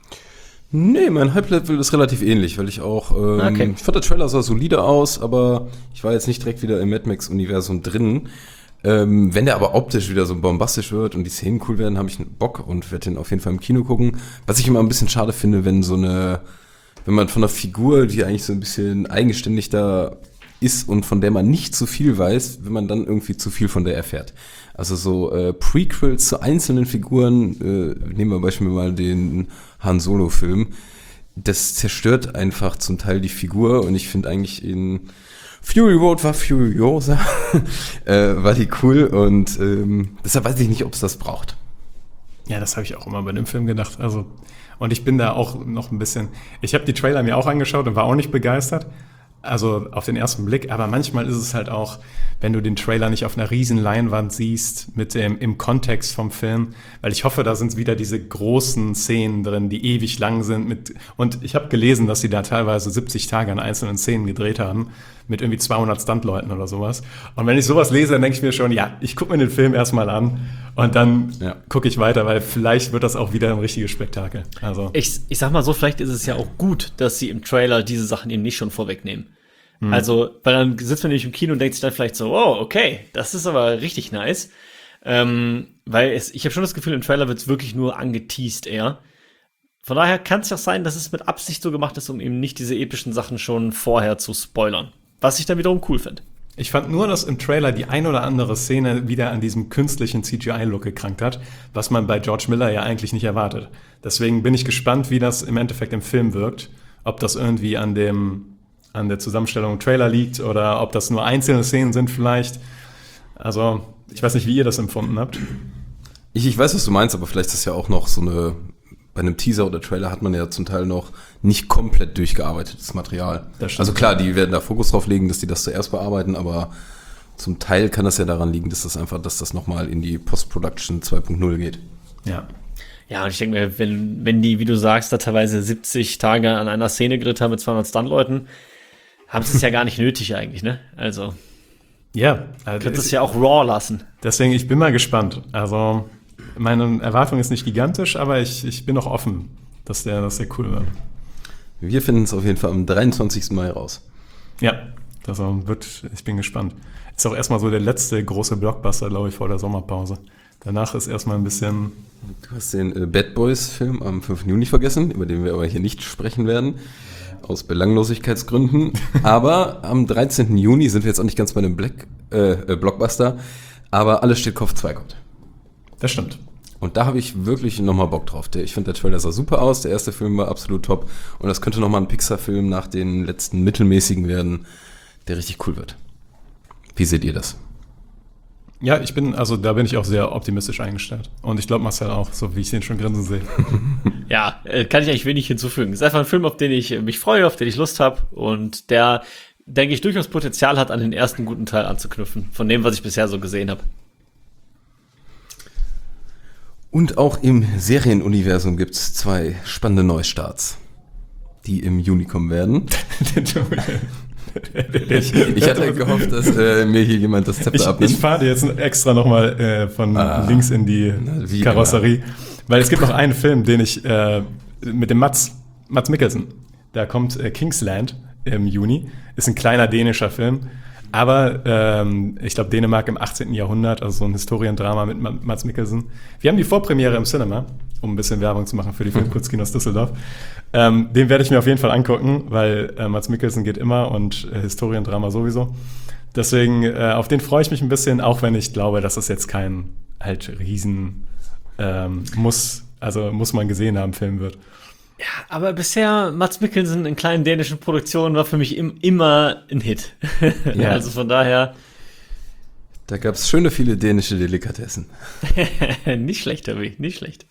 Nee, mein Hype-Level ist relativ ähnlich, weil ich auch, ähm, okay. ich fand der Trailer sah solide aus, aber ich war jetzt nicht direkt wieder im Mad Max-Universum drin. Ähm, wenn der aber optisch wieder so bombastisch wird und die Szenen cool werden, habe ich Bock und werde den auf jeden Fall im Kino gucken. Was ich immer ein bisschen schade finde, wenn so eine, wenn man von einer Figur, die eigentlich so ein bisschen eigenständig da ist und von der man nicht zu viel weiß, wenn man dann irgendwie zu viel von der erfährt. Also so äh, Prequels zu einzelnen Figuren, äh, nehmen wir beispielsweise mal den Han Solo-Film, das zerstört einfach zum Teil die Figur und ich finde eigentlich in Fury Road war Furiosa, äh, war die cool und ähm, deshalb weiß ich nicht, ob es das braucht. Ja, das habe ich auch immer bei dem Film gedacht. Also, und ich bin da auch noch ein bisschen, ich habe die Trailer mir auch angeschaut und war auch nicht begeistert. Also auf den ersten Blick, aber manchmal ist es halt auch, wenn du den Trailer nicht auf einer riesen Leinwand siehst, mit dem im Kontext vom Film, weil ich hoffe, da sind wieder diese großen Szenen drin, die ewig lang sind. Mit und ich habe gelesen, dass sie da teilweise siebzig Tage an einzelnen Szenen gedreht haben, mit irgendwie zweihundert Stuntleuten oder sowas. Und wenn ich sowas lese, dann denke ich mir schon, ja, ich gucke mir den Film erstmal an und dann ja. gucke ich weiter, weil vielleicht wird das auch wieder ein richtiges Spektakel. Also ich, ich sag mal so, vielleicht ist es ja auch gut, dass sie im Trailer diese Sachen eben nicht schon vorwegnehmen. Mhm. Also, weil dann sitzt man nämlich im Kino und denkt sich dann vielleicht so, oh, okay, das ist aber richtig nice. Ähm, weil es, ich habe schon das Gefühl, im Trailer wird es wirklich nur angeteased eher. Von daher kann es ja auch sein, dass es mit Absicht so gemacht ist, um eben nicht diese epischen Sachen schon vorher zu spoilern. Was ich dann wiederum cool finde. Ich fand nur, dass im Trailer die ein oder andere Szene wieder an diesem künstlichen C G I-Look gekrankt hat, was man bei George Miller ja eigentlich nicht erwartet. Deswegen bin ich gespannt, wie das im Endeffekt im Film wirkt. Ob das irgendwie an dem an der Zusammenstellung im Trailer liegt oder ob das nur einzelne Szenen sind vielleicht. Also, ich weiß nicht, wie ihr das empfunden habt. Ich, ich weiß, was du meinst, aber vielleicht ist das ja auch noch so eine bei einem Teaser oder Trailer hat man ja zum Teil noch nicht komplett durchgearbeitetes Material. Das stimmt. Also klar, die werden da Fokus drauf legen, dass die das zuerst bearbeiten, aber zum Teil kann das ja daran liegen, dass das einfach, dass das nochmal in die Post-Production zwei Punkt null geht. Ja. Ja, und ich denke mir, wenn, wenn die, wie du sagst, da teilweise siebzig Tage an einer Szene gedreht haben mit zweihundert Stuntleuten, haben sie es ja gar nicht nötig eigentlich, ne? Also, Ja. Also könntest es ja auch raw lassen. Deswegen, ich bin mal gespannt. Also, meine Erwartung ist nicht gigantisch, aber ich, ich bin auch offen, dass der, dass der cool wird. Wir finden es auf jeden Fall am dreiundzwanzigsten Mai raus. Ja, das wird, ich bin gespannt. Ist auch erstmal so der letzte große Blockbuster, glaube ich, vor der Sommerpause. Danach ist erstmal ein bisschen. Du hast den äh, Bad Boys-Film am fünften Juni vergessen, über den wir aber hier nicht sprechen werden, aus Belanglosigkeitsgründen. Aber am dreizehnten Juni sind wir jetzt auch nicht ganz bei einem Black, äh, äh, Blockbuster, aber Alles steht Kopf zwei kommt. Das stimmt. Und da habe ich wirklich nochmal Bock drauf. Der, ich finde, der Trailer sah super aus, der erste Film war absolut top und das könnte nochmal ein Pixar-Film nach den letzten mittelmäßigen werden, der richtig cool wird. Wie seht ihr das? Ja, ich bin, also da bin ich auch sehr optimistisch eingestellt. Und ich glaube Marcel auch, so wie ich den schon grinsen sehe. Ja, äh, kann ich eigentlich wenig hinzufügen. Es ist einfach ein Film, auf den ich äh, mich freue, auf den ich Lust habe und der, denke ich, durchaus Potenzial hat, an den ersten guten Teil anzuknüpfen, von dem, was ich bisher so gesehen habe. Und auch im Serienuniversum gibt es zwei spannende Neustarts, die im Juni kommen werden. ich, ich hatte gehofft, dass äh, mir hier jemand das Zepter Ich, abnimmt. ich fahre dir jetzt extra nochmal äh, von Ah, links in die na, wie Karosserie. Weil es gibt noch einen Film, den ich äh, mit dem Mats, Mats Mikkelsen, da kommt äh, Kingsland im Juni. Ist ein kleiner dänischer Film. Aber ähm, ich glaube, Dänemark im achtzehnten Jahrhundert, also so ein Historiendrama mit Mats Mikkelsen. Wir haben die Vorpremiere im Cinema, um ein bisschen Werbung zu machen für die Filmkurzkinos Düsseldorf. Ähm, den werde ich mir auf jeden Fall angucken, weil äh, Mats Mikkelsen geht immer und äh, Historiendrama sowieso. Deswegen, äh, auf den freue ich mich ein bisschen, auch wenn ich glaube, dass das jetzt kein halt riesen ähm, muss, also muss man gesehen haben, Film wird. Ja, aber bisher Mats Mikkelsen in kleinen dänischen Produktionen war für mich im, immer ein Hit. Ja. Also von daher Da gab es schöne viele dänische Delikatessen. nicht schlecht, Tobi, nicht schlecht.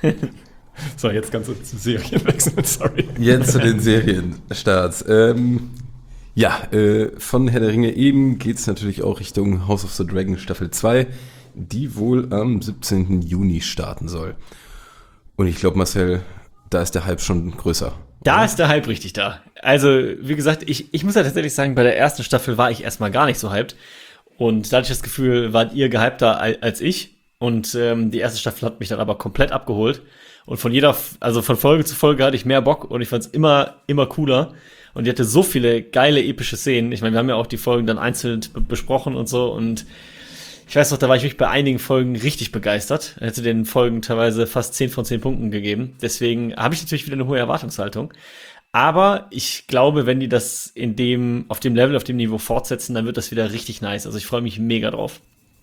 So, jetzt kannst du zu Serien wechseln, sorry. Jetzt zu den Serienstarts. Ähm, ja, äh, von Herr der Ringe eben geht es natürlich auch Richtung House of the Dragon Staffel zwei, die wohl am siebzehnten Juni starten soll. Und ich glaube, Marcel, da ist der Hype schon größer. Da ist der Hype richtig da. Also, wie gesagt, ich, ich muss ja tatsächlich sagen, bei der ersten Staffel war ich erstmal gar nicht so hyped. Und da hatte ich das Gefühl, wart ihr gehypter als ich. Und ähm, die erste Staffel hat mich dann aber komplett abgeholt. Und von jeder, also von Folge zu Folge hatte ich mehr Bock und ich fand es immer, immer cooler. Und die hatte so viele geile, epische Szenen. Ich meine, wir haben ja auch die Folgen dann einzeln b- besprochen und so. Und ich weiß noch, da war ich mich bei einigen Folgen richtig begeistert. Ich hätte den Folgen teilweise fast zehn von zehn Punkten gegeben. Deswegen habe ich natürlich wieder eine hohe Erwartungshaltung. Aber ich glaube, wenn die das in dem, auf dem Level, auf dem Niveau fortsetzen, dann wird das wieder richtig nice. Also ich freue mich mega drauf.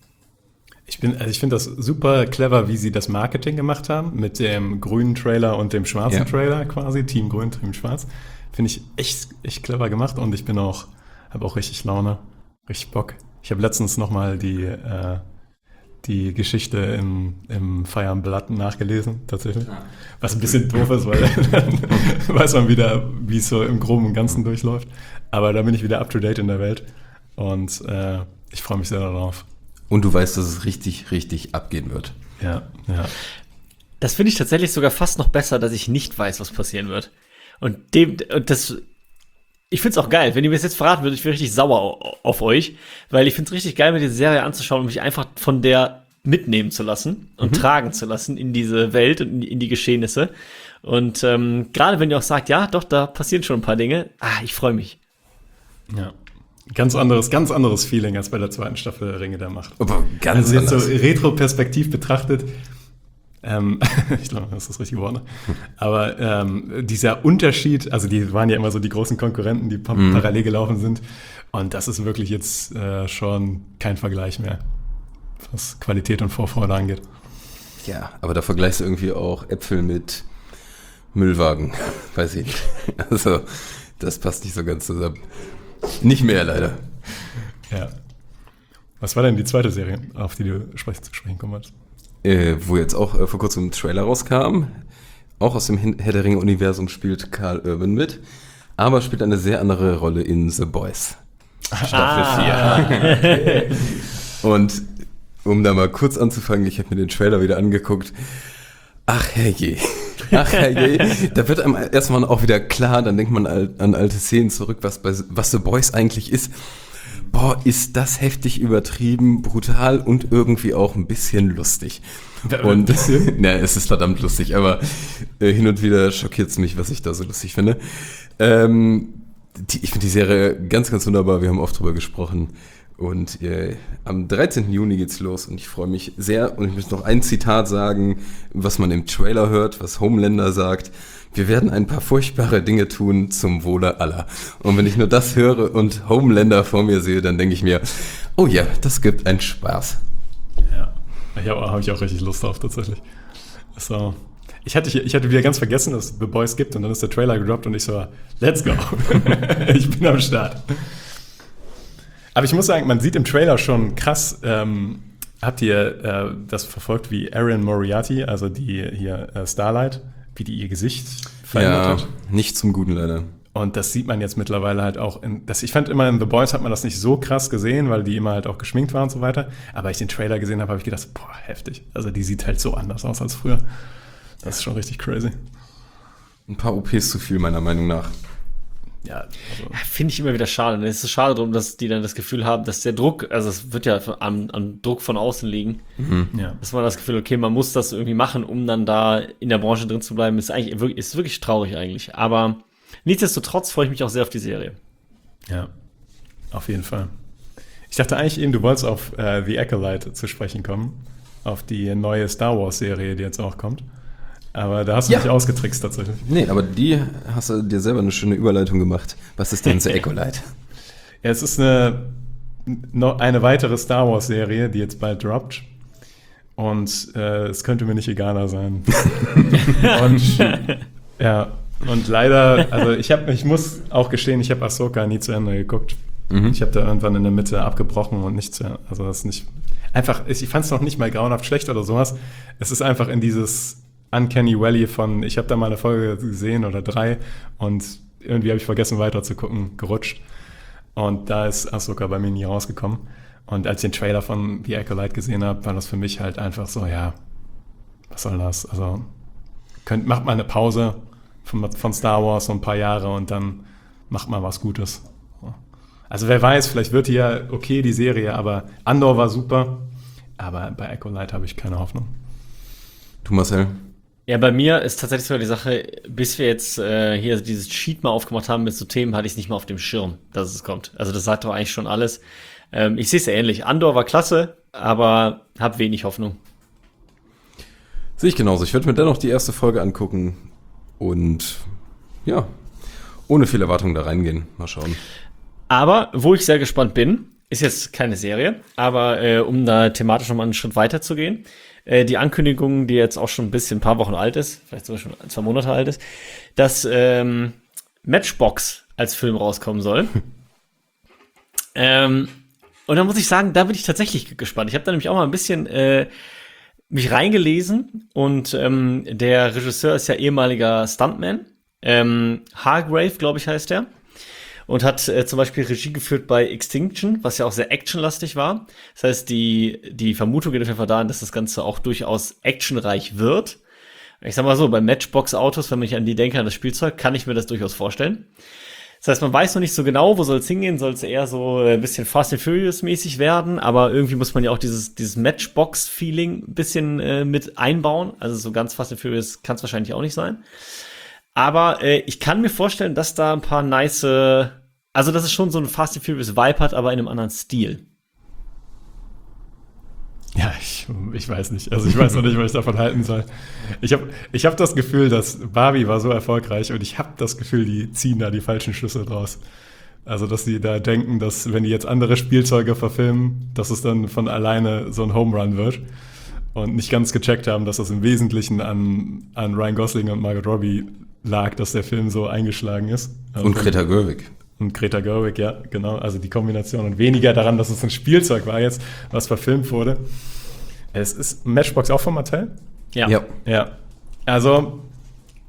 Ich bin, also ich finde das super clever, wie sie das Marketing gemacht haben, mit dem grünen Trailer und dem schwarzen Ja. Trailer quasi, Team Grün, Team Schwarz. Finde ich echt, echt clever gemacht und ich bin auch, habe auch richtig Laune, richtig Bock. Ich habe letztens nochmal die, äh, die Geschichte im, im Fire and Blood nachgelesen, tatsächlich. Was ein bisschen doof ist, weil dann weiß man wieder, wie es so im Groben und Ganzen durchläuft. Aber da bin ich wieder up to date in der Welt und äh, ich freue mich sehr darauf. Und du weißt, dass es richtig, richtig abgehen wird. Ja, ja. Das finde ich tatsächlich sogar fast noch besser, dass ich nicht weiß, was passieren wird. Und dem, und das, ich finde es auch geil, wenn ihr mir das jetzt verraten würdet, ich wäre richtig sauer au- auf euch, weil ich finde es richtig geil, mir diese Serie anzuschauen und mich einfach von der mitnehmen zu lassen und tragen zu lassen in diese Welt und in, in die Geschehnisse. Und ähm, gerade wenn ihr auch sagt, ja, doch, da passieren schon ein paar Dinge, ah, ich freue mich. Ja. Ganz anderes, ganz anderes Feeling als bei der zweiten Staffel Ringe der Macht. Aber ganz Also jetzt so anders. retroperspektiv betrachtet, ähm, ich glaube, das ist das richtige Wort, ne? Aber ähm, dieser Unterschied, also die waren ja immer so die großen Konkurrenten, die pa- Mhm. parallel gelaufen sind. Und das ist wirklich jetzt äh, schon kein Vergleich mehr, was Qualität und Vorfreude angeht. Ja, aber da vergleichst du irgendwie auch Äpfel mit Müllwagen. Weiß ich nicht. Also, das passt nicht so ganz zusammen. Nicht mehr, leider. Ja. Was war denn die zweite Serie, auf die du sprech- zu sprechen kommen wolltest? Äh, wo jetzt auch äh, vor kurzem ein Trailer rauskam. auch aus dem Herr der Ringe-Universum spielt Karl Urban mit, aber spielt eine sehr andere Rolle in The Boys. Staffel vier. Und um da mal kurz anzufangen, ich habe mir den Trailer wieder angeguckt. Ach herrje. Ach herrje. Da wird einem erstmal auch wieder klar, dann denkt man an alte Szenen zurück, was, bei, was The Boys eigentlich ist. Boah, ist das heftig übertrieben, brutal und irgendwie auch ein bisschen lustig. Und ja, es ist verdammt lustig, aber äh, hin und wieder schockiert es mich, was ich da so lustig finde. Ähm, die, ich finde die Serie ganz, ganz wunderbar. Wir haben oft drüber gesprochen. Und äh, am dreizehnten Juni geht's los und ich freue mich sehr. Und ich muss noch ein Zitat sagen, was man im Trailer hört, was Homelander sagt. Wir werden ein paar furchtbare Dinge tun zum Wohle aller. Und wenn ich nur das höre und Homelander vor mir sehe, dann denke ich mir, oh ja, das gibt einen Spaß. Ja, ich habe hab ich auch richtig Lust drauf tatsächlich. So. Ich hatte, ich hatte wieder ganz vergessen, dass es The Boys gibt und dann ist der Trailer gedroppt und ich so, let's go. Ich bin am Start. Aber ich muss sagen, man sieht im Trailer schon krass, ähm, habt ihr äh, das verfolgt, wie Erin Moriarty, also die hier äh, Starlight, wie die ihr Gesicht verändert ja, hat? Nicht zum Guten leider. Und das sieht man jetzt mittlerweile halt auch in, das, ich fand immer in The Boys hat man das nicht so krass gesehen, weil die immer halt auch geschminkt waren und so weiter. Aber als ich den Trailer gesehen habe, habe ich gedacht, boah, heftig. Also die sieht halt so anders aus als früher. Das ist schon richtig crazy. Ein paar O Ps zu viel, meiner Meinung nach. Ja, also. Finde ich immer wieder schade. Es ist schade darum, dass die dann das Gefühl haben, dass der Druck, also es wird ja am, am Druck von außen liegen, Mhm. Ja. dass man das Gefühl, okay, man muss das irgendwie machen, um dann da in der Branche drin zu bleiben, ist eigentlich wirklich, ist wirklich traurig eigentlich. Aber nichtsdestotrotz freue ich mich auch sehr auf die Serie. Ja, auf jeden Fall. Ich dachte eigentlich eben, du wolltest auf äh, The Acolyte zu sprechen kommen, auf die neue Star Wars Serie, die jetzt auch kommt. Aber da hast du Ja. dich ausgetrickst tatsächlich. Nee, aber die hast du dir selber eine schöne Überleitung gemacht. Was ist denn The Acolyte? Ja, es ist eine, noch eine weitere Star Wars Serie, die jetzt bald droppt. Und äh, es könnte mir nicht egaler sein. Und ja, und leider, also ich habe, ich muss auch gestehen, ich habe Ahsoka nie zu Ende geguckt. Mhm. Ich habe da irgendwann in der Mitte abgebrochen und nicht zu, also das ist nicht, einfach, ich fand es noch nicht mal grauenhaft schlecht oder sowas. Es ist einfach in dieses Uncanny Valley von, ich habe da mal eine Folge gesehen oder drei und irgendwie habe ich vergessen weiter zu gucken, gerutscht. Und da ist Ahsoka bei mir nie rausgekommen. Und als ich den Trailer von The Acolyte gesehen habe, war das für mich halt einfach so, ja, was soll das? Also, könnt, macht mal eine Pause von, von Star Wars so ein paar Jahre und dann macht mal was Gutes. Also wer weiß, vielleicht wird die ja okay, die Serie, aber Andor war super, aber bei Acolyte habe ich keine Hoffnung. Du, Marcel? Ja, bei mir ist tatsächlich sogar die Sache, bis wir jetzt äh, hier dieses Sheet mal aufgemacht haben mit so Themen, hatte ich es nicht mal auf dem Schirm, dass es kommt. Also das sagt doch eigentlich schon alles. Ähm, ich sehe es ja ähnlich. Andor war klasse, aber habe wenig Hoffnung. Sehe ich genauso. Ich werde mir dennoch die erste Folge angucken und ja, ohne viel Erwartung da reingehen. Mal schauen. Aber wo ich sehr gespannt bin, ist jetzt keine Serie, aber äh, um da thematisch nochmal einen Schritt weiter zu gehen, äh, die Ankündigung, die jetzt auch schon ein bisschen ein paar Wochen alt ist, vielleicht sogar schon ein, zwei Monate alt ist, dass ähm, Matchbox als Film rauskommen soll. ähm, und da muss ich sagen, da bin ich tatsächlich gespannt. Ich habe da nämlich auch mal ein bisschen äh, mich reingelesen und ähm, der Regisseur ist ja ehemaliger Stuntman. Ähm, Hargrave, glaube ich, heißt er. Und hat äh, zum Beispiel Regie geführt bei Extinction, was ja auch sehr actionlastig war. Das heißt, die, die Vermutung geht auf jeden Fall dahin, dass das Ganze auch durchaus actionreich wird. Ich sag mal so, bei Matchbox-Autos, wenn ich an die denke, an das Spielzeug, kann ich mir das durchaus vorstellen. Das heißt, man weiß noch nicht so genau, wo soll es hingehen. Soll es eher so ein bisschen Fast and Furious-mäßig werden, aber irgendwie muss man ja auch dieses, dieses Matchbox-Feeling ein bisschen äh, mit einbauen. Also so ganz Fast and Furious kann es wahrscheinlich auch nicht sein. Aber äh, ich kann mir vorstellen, dass da ein paar nice, äh, also dass es schon so ein Fast and Furious Vibe hat, aber in einem anderen Stil. Ja, ich, ich weiß nicht. Also ich weiß noch nicht, was ich davon halten soll. Ich habe ich hab das Gefühl, dass Barbie war so erfolgreich und ich habe das Gefühl, die ziehen da die falschen Schlüsse draus. Also dass die da denken, dass wenn die jetzt andere Spielzeuge verfilmen, dass es dann von alleine so ein Home Run wird. Und nicht ganz gecheckt haben, dass das im Wesentlichen an, an Ryan Gosling und Margot Robbie lag, dass der Film so eingeschlagen ist. Also Und Greta Gerwig. Und Greta Gerwig, ja, genau. Also die Kombination und weniger daran, dass es ein Spielzeug war jetzt, was verfilmt wurde. Es ist Matchbox auch von Mattel? Ja. Ja. Ja. Also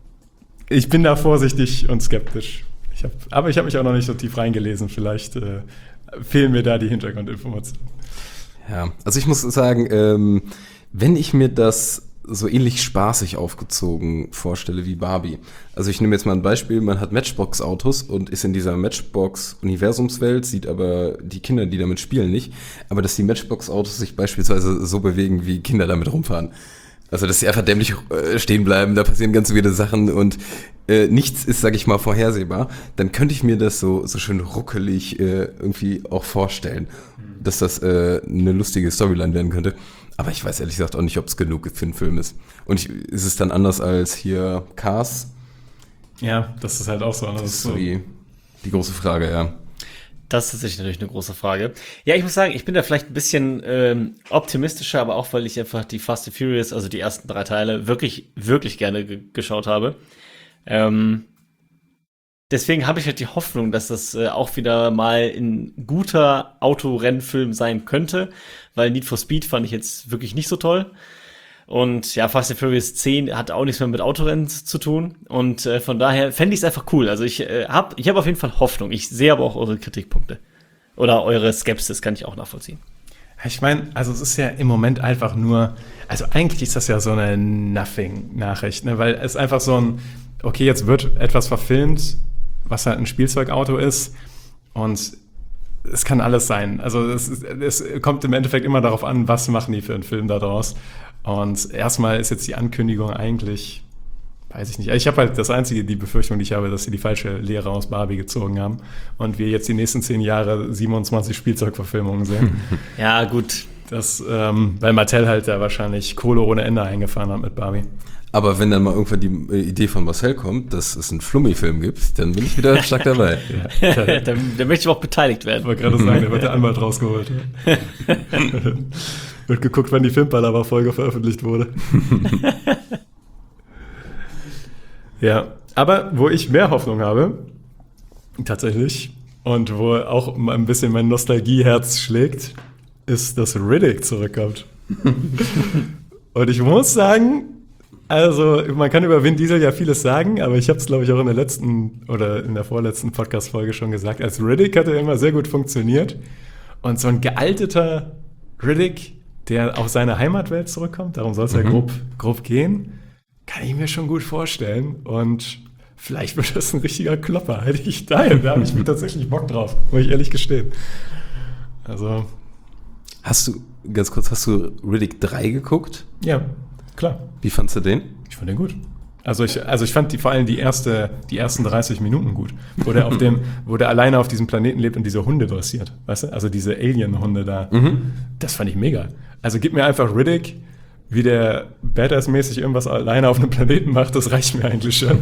ich bin da vorsichtig und skeptisch. Ich hab, aber ich habe mich auch noch nicht so tief reingelesen. Vielleicht äh, fehlen mir da die Hintergrundinformationen. Ja, also ich muss sagen, ähm, wenn ich mir das so ähnlich spaßig aufgezogen vorstelle wie Barbie. Also ich nehme jetzt mal ein Beispiel, man hat Matchbox-Autos und ist in dieser Matchbox-Universumswelt, sieht aber die Kinder, die damit spielen, nicht. Aber dass die Matchbox-Autos sich beispielsweise so bewegen, wie Kinder damit rumfahren. Also dass sie einfach dämlich äh, stehen bleiben, da passieren ganz viele Sachen und äh, nichts ist, sag ich mal, vorhersehbar. Dann könnte ich mir das so, so schön ruckelig äh, irgendwie auch vorstellen, dass das äh, eine lustige Storyline werden könnte. Aber ich weiß ehrlich gesagt auch nicht, ob es genug für einen Film ist. Und ich, ist es dann anders als hier Cars? Ja, das ist halt auch so. Das ist so die, die große Frage, ja. Das ist tatsächlich natürlich eine große Frage. Ja, ich muss sagen, ich bin da vielleicht ein bisschen ähm, optimistischer, aber auch, weil ich einfach die Fast and Furious, also die ersten drei Teile, wirklich, wirklich gerne ge- geschaut habe. Ähm, deswegen habe ich halt die Hoffnung, dass das äh, auch wieder mal ein guter Autorennfilm sein könnte, weil Need for Speed fand ich jetzt wirklich nicht so toll. Und ja, Fast and Furious zehn hat auch nichts mehr mit Autorennen zu tun. Und äh, von daher fände ich es einfach cool. Also ich äh, habe ich hab auf jeden Fall Hoffnung. Ich sehe aber auch eure Kritikpunkte. Oder eure Skepsis kann ich auch nachvollziehen. Ich meine, also es ist ja im Moment einfach nur, also eigentlich ist das ja so eine Nothing-Nachricht, ne? Weil es einfach so ein, okay, jetzt wird etwas verfilmt, was halt ein Spielzeugauto ist und es kann alles sein. Also es, ist, es kommt im Endeffekt immer darauf an, was machen die für einen Film daraus. Und erstmal ist jetzt die Ankündigung eigentlich, weiß ich nicht. Ich habe halt das einzige, die Befürchtung, die ich habe, dass sie die falsche Lehre aus Barbie gezogen haben und wir jetzt die nächsten zehn Jahre siebenundzwanzig Spielzeugverfilmungen sehen. Ja, gut. Das, ähm, weil Mattel halt da wahrscheinlich Kohle ohne Ende eingefahren hat mit Barbie. Aber wenn dann mal irgendwann die äh, Idee von Marcel kommt, dass es einen Flummi-Film gibt, dann bin ich wieder stark dabei. Ja, da, da möchte ich auch beteiligt werden. Ich wollte gerade sagen, da wird der Anwalt rausgeholt. Wird geguckt, wann die Filmpalava-Folge veröffentlicht wurde. Ja, aber wo ich mehr Hoffnung habe, tatsächlich, und wo auch ein bisschen mein Nostalgieherz schlägt, ist, dass Riddick zurückkommt. Und ich muss sagen, also man kann über Vin Diesel ja vieles sagen, aber ich habe es, glaube ich, auch in der letzten oder in der vorletzten Podcast-Folge schon gesagt, als Riddick hat er immer sehr gut funktioniert. Und so ein gealteter Riddick, der auf seine Heimatwelt zurückkommt, darum soll es mhm. ja grob, grob gehen, kann ich mir schon gut vorstellen. Und vielleicht wird das ein richtiger Klopper. Hätte ich da, da habe ich mir tatsächlich Bock drauf, muss ich ehrlich gestehen. Also. Hast du, ganz kurz, hast du Riddick drei geguckt? Ja, klar. Wie fandst du den? Ich fand den gut. Also ich, also ich fand die, vor allem die, erste, die ersten dreißig Minuten gut, wo der, auf dem, wo der alleine auf diesem Planeten lebt und diese Hunde dressiert, weißt du? Also diese Alien-Hunde da. Mhm. Das fand ich mega. Also gib mir einfach Riddick, wie der Badass-mäßig irgendwas alleine auf einem Planeten macht, das reicht mir eigentlich schon.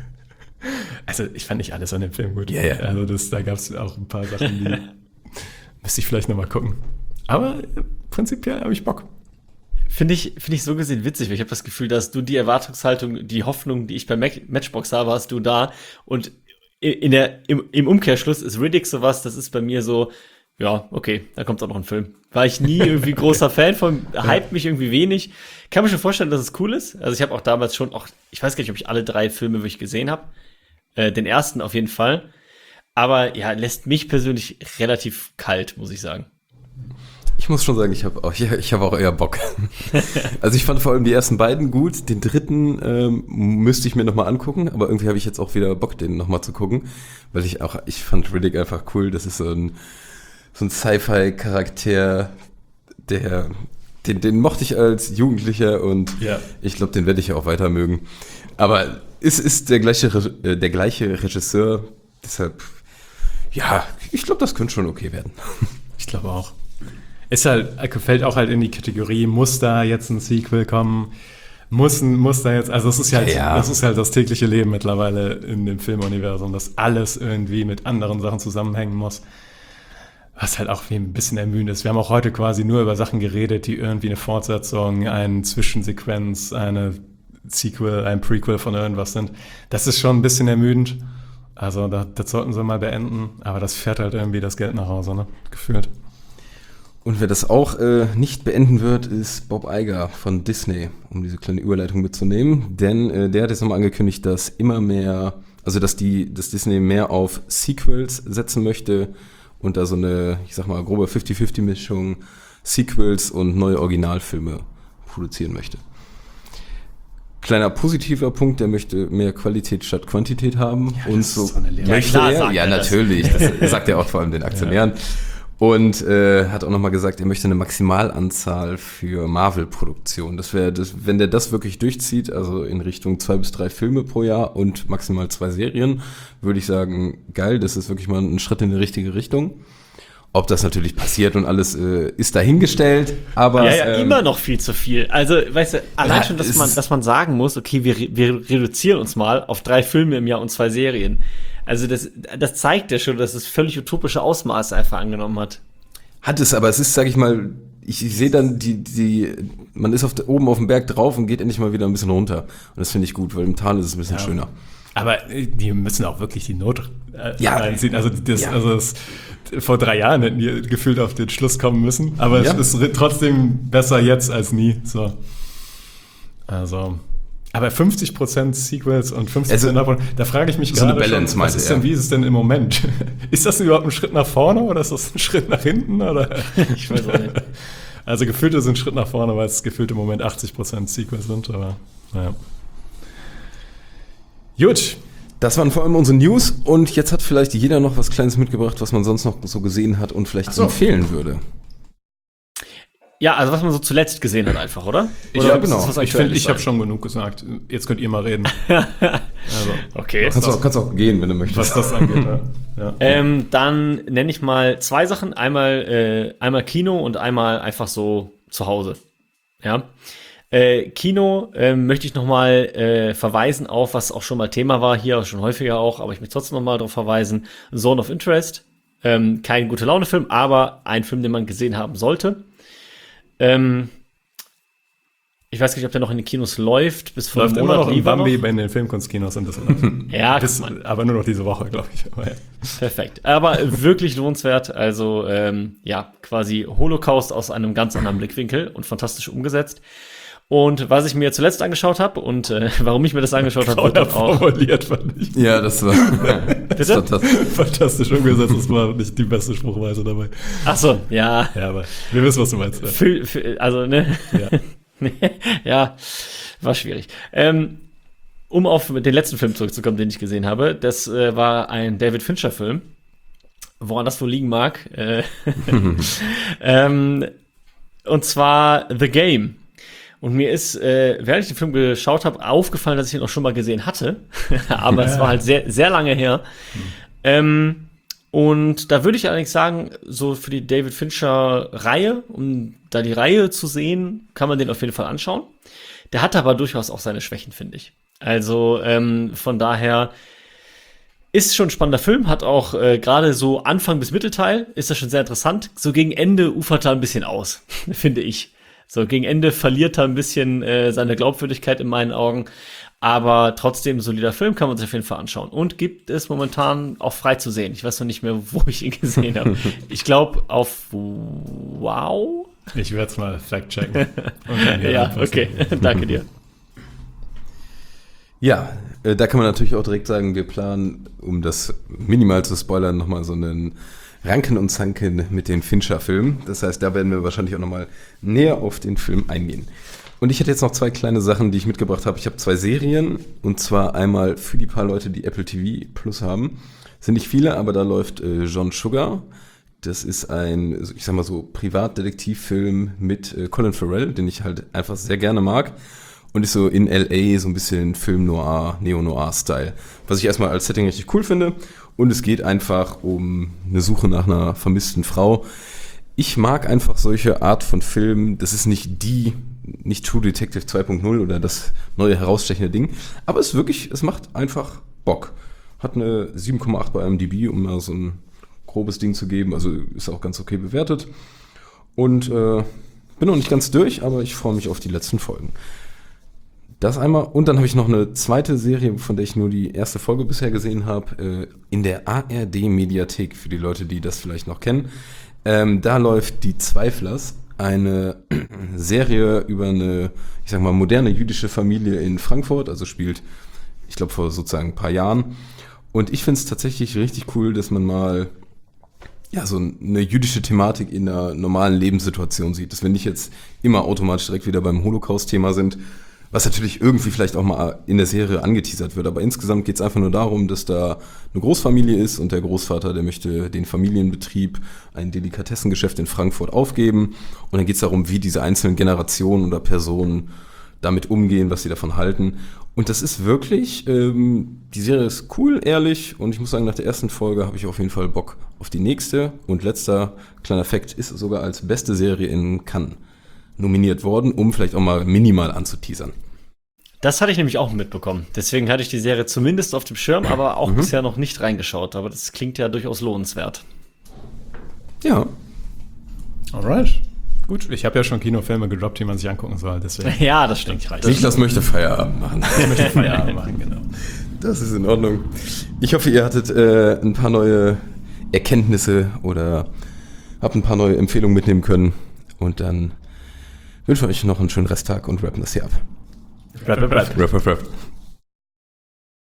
Also ich fand nicht alles an dem Film gut. Ja, ja. Also das, da gab es auch ein paar Sachen, die müsste ich vielleicht nochmal gucken. Aber prinzipiell habe ich Bock. Finde ich, finde ich so gesehen witzig, weil ich habe das Gefühl, dass du die Erwartungshaltung, die Hoffnung, die ich bei Mac- Matchbox habe, hast du da. Und in der, im, im Umkehrschluss ist Riddick sowas, das ist bei mir so, ja, okay, da kommt auch noch ein Film. War ich nie irgendwie großer Fan von, hypt mich irgendwie wenig. Kann mir schon vorstellen, dass es cool ist. Also ich habe auch damals schon, auch, ich weiß gar nicht, ob ich alle drei Filme wirklich gesehen habe. Äh, den ersten auf jeden Fall. Aber ja, lässt mich persönlich relativ kalt, muss ich sagen. Ich muss schon sagen, ich habe auch, ich, ich hab auch eher Bock. Also ich fand vor allem die ersten beiden gut. Den dritten ähm, müsste ich mir nochmal angucken, aber irgendwie habe ich jetzt auch wieder Bock, den nochmal zu gucken, weil ich auch, ich fand Riddick einfach cool. Das ist so ein, so ein Sci-Fi-Charakter, der, den, den mochte ich als Jugendlicher und ja. Ich glaube, den werde ich auch weiter mögen. Aber es ist der gleiche, äh, der gleiche Regisseur, deshalb, ja, ich glaube, das könnte schon okay werden. Ich glaube auch. Ist halt, fällt auch halt in die Kategorie, muss da jetzt ein Sequel kommen, muss, muss da jetzt, also es ist halt, ja. das ist halt das tägliche Leben mittlerweile in dem Filmuniversum, dass alles irgendwie mit anderen Sachen zusammenhängen muss, was halt auch wie ein bisschen ermüdend ist. Wir haben auch heute quasi nur über Sachen geredet, die irgendwie eine Fortsetzung, eine Zwischensequenz, eine Sequel, ein Prequel von irgendwas sind. Das ist schon ein bisschen ermüdend, also das, das sollten sie mal beenden, aber das fährt halt irgendwie das Geld nach Hause, ne, gefühlt. Und wer das auch äh, nicht beenden wird, ist Bob Iger von Disney, um diese kleine Überleitung mitzunehmen. Denn äh, der hat jetzt nochmal angekündigt, dass immer mehr, also dass die, dass Disney mehr auf Sequels setzen möchte und da so eine, ich sag mal, grobe fünfzig fünfzig Mischung Sequels und neue Originalfilme produzieren möchte. Kleiner positiver Punkt, der möchte mehr Qualität statt Quantität haben. Ja, und das so ist so eine Lehre. möchte Ja, klar er, sagt ja er das. natürlich, das sagt er auch vor allem den Aktionären. Und äh, hat auch nochmal gesagt, er möchte eine Maximalanzahl für Marvel-Produktion. Das wäre, das, wenn der das wirklich durchzieht, also in Richtung zwei bis drei Filme pro Jahr und maximal zwei Serien, würde ich sagen, geil, das ist wirklich mal ein Schritt in die richtige Richtung. Ob das natürlich passiert und alles äh, ist dahingestellt, aber Ja, ja, ähm, immer noch viel zu viel. Also, weißt du, allein Ja, schon, dass es man, ist- dass man sagen muss, okay, wir, re- wir reduzieren uns mal auf drei Filme im Jahr und zwei Serien. Also, das, das zeigt ja schon, dass es völlig utopische Ausmaße einfach angenommen hat. hat es, aber es ist, sag ich mal, ich, ich sehe dann die, die, man ist auf der, oben auf dem Berg drauf und geht endlich mal wieder ein bisschen runter. Und das finde ich gut, weil im Tal ist es ein bisschen Ja. schöner. Aber äh, die müssen auch wirklich die Not äh, Ja. reinziehen. Also, das, Ja. also das, vor drei Jahren hätten die gefühlt auf den Schluss kommen müssen. Aber Ja. es ist ri- trotzdem besser jetzt als nie. So. Also. Aber fünfzig Prozent Sequels und fünfzig Prozent Also, davon, da frage ich mich so eine gerade Balance, schon, was meinte ist er. denn, wie ist es denn im Moment? Ist das überhaupt ein Schritt nach vorne oder ist das ein Schritt nach hinten? Oder? Ich weiß auch nicht. Also gefühlt ist es ein Schritt nach vorne, weil es gefühlt im Moment achtzig Prozent Sequels sind, aber naja. Gut. Das waren vor allem unsere News und jetzt hat vielleicht jeder noch was Kleines mitgebracht, was man sonst noch so gesehen hat und vielleicht Ach so. empfehlen würde. Ja, also was man so zuletzt gesehen hat einfach, oder? Ich, Oder hab- genau. ich, was ich aktuell finde, ich ist habe sein? schon genug gesagt. Jetzt könnt ihr mal reden. Also, Okay. Kannst auch, kannst auch gehen, wenn du möchtest. was das angeht. Ja. Ja. Ähm, dann nenne ich mal zwei Sachen. Einmal, äh, einmal Kino und einmal einfach so zu Hause. Ja. Äh, Kino äh, möchte ich nochmal äh, verweisen auf, was auch schon mal Thema war, hier schon häufiger auch, aber ich möchte trotzdem nochmal darauf verweisen. Zone of Interest. Ähm, kein gute Laune-Film, aber ein Film, den man gesehen haben sollte. Ähm, ich weiß nicht, ob der noch in den Kinos läuft, bis vor Läuft einem immer Monat noch in lief er Bambi noch. bei den Filmkunstkinos und das. Ja, das guck mal. aber nur noch diese Woche, glaube ich. Aber ja. Perfekt. Aber wirklich lohnenswert. Also, ähm, ja, quasi Holocaust aus einem ganz anderen Blickwinkel und fantastisch umgesetzt. Und was ich mir zuletzt angeschaut habe und äh, warum ich mir das angeschaut habe, wird Oder dann auch. formuliert, fand ich. Ja, das war das ist fantastisch. Fantastisch umgesetzt, das war nicht die beste Spruchweise dabei. Ach so, ja. Ja, aber wir wissen, was du meinst. Ja. Für, für, also, ne? Ja. Ja, war schwierig. Ähm, um auf den letzten Film zurückzukommen, den ich gesehen habe, das äh, war ein David Fincher-Film. Woran das wohl liegen mag. Äh, ähm, und zwar The Game. Und mir ist, äh, während ich den Film geschaut habe, aufgefallen, dass ich ihn auch schon mal gesehen hatte. Aber es war halt sehr, sehr lange her. Ähm, und da würde ich allerdings sagen, so für die David Fincher-Reihe, um da die Reihe zu sehen, kann man den auf jeden Fall anschauen. Der hat aber durchaus auch seine Schwächen, finde ich. Also ähm, von daher ist schon ein spannender Film, hat auch äh, gerade so Anfang bis Mittelteil, ist das schon sehr interessant. So gegen Ende ufert er ein bisschen aus, finde ich. So gegen Ende verliert er ein bisschen äh, seine Glaubwürdigkeit in meinen Augen. Aber trotzdem solider Film, kann man sich auf jeden Fall anschauen. Und gibt es momentan auch frei zu sehen. Ich weiß noch nicht mehr, wo ich ihn gesehen habe. Ich glaube auf Wow. Ich werde es mal fact-checken. Und dann hier Ja, anpassen. okay. Danke dir. Ja, äh, da kann man natürlich auch direkt sagen, wir planen, um das minimal zu spoilern, nochmal so einen Ranken und Zanken mit den Fincher-Filmen. Das heißt, da werden wir wahrscheinlich auch nochmal näher auf den Film eingehen. Und ich hätte jetzt noch zwei kleine Sachen, die ich mitgebracht habe. Ich habe zwei Serien, und zwar einmal für die paar Leute, die Apple T V Plus haben. Sind nicht viele, aber da läuft äh, John Sugar. Das ist ein, ich sag mal so, Privatdetektivfilm mit äh, Colin Farrell, den ich halt einfach sehr gerne mag. Und ist so in L A so ein bisschen Film-Noir, Neo-Noir-Style. Was ich erstmal als Setting richtig cool finde. Und es geht einfach um eine Suche nach einer vermissten Frau. Ich mag einfach solche Art von Filmen. Das ist nicht die, nicht True Detective zwei Punkt null oder das neue herausstechende Ding. Aber es ist wirklich, es macht einfach Bock. Hat eine sieben Komma acht bei I M D B, um mal so ein grobes Ding zu geben. Also ist auch ganz okay bewertet. Und äh, bin noch nicht ganz durch, aber ich freue mich auf die letzten Folgen. Das einmal. Und dann habe ich noch eine zweite Serie, von der ich nur die erste Folge bisher gesehen habe, äh, in der A R D-Mediathek, für die Leute, die das vielleicht noch kennen. Ähm, da läuft Die Zweiflers, eine Serie über eine, ich sag mal, moderne jüdische Familie in Frankfurt, also spielt, ich glaube, vor sozusagen ein paar Jahren. Und ich finde es tatsächlich richtig cool, dass man mal ja so eine jüdische Thematik in einer normalen Lebenssituation sieht, dass wir nicht jetzt immer automatisch direkt wieder beim Holocaust-Thema sind, was natürlich irgendwie vielleicht auch mal in der Serie angeteasert wird. Aber insgesamt geht es einfach nur darum, dass da eine Großfamilie ist und der Großvater, der möchte den Familienbetrieb, ein Delikatessengeschäft in Frankfurt aufgeben. Und dann geht es darum, wie diese einzelnen Generationen oder Personen damit umgehen, was sie davon halten. Und das ist wirklich, ähm, die Serie ist cool, ehrlich. Und ich muss sagen, nach der ersten Folge habe ich auf jeden Fall Bock auf die nächste. Und letzter kleiner Fakt, ist sogar als beste Serie in Cannes nominiert worden, um vielleicht auch mal minimal anzuteasern. Das hatte ich nämlich auch mitbekommen. Deswegen hatte ich die Serie zumindest auf dem Schirm, aber auch mhm. bisher noch nicht reingeschaut. Aber das klingt ja durchaus lohnenswert. Ja. Alright. Gut, ich habe ja schon Kinofilme gedroppt, die man sich angucken soll. Deswegen. Ja, das stimmt. Niklas möchte Feierabend machen. Ich möchte Feierabend machen, genau. Das ist in Ordnung. Ich hoffe, ihr hattet äh, ein paar neue Erkenntnisse oder habt ein paar neue Empfehlungen mitnehmen können. Und dann wünsche euch noch einen schönen Resttag und rappen das hier ab. Rap, rap, rap. Rap, rap, rap.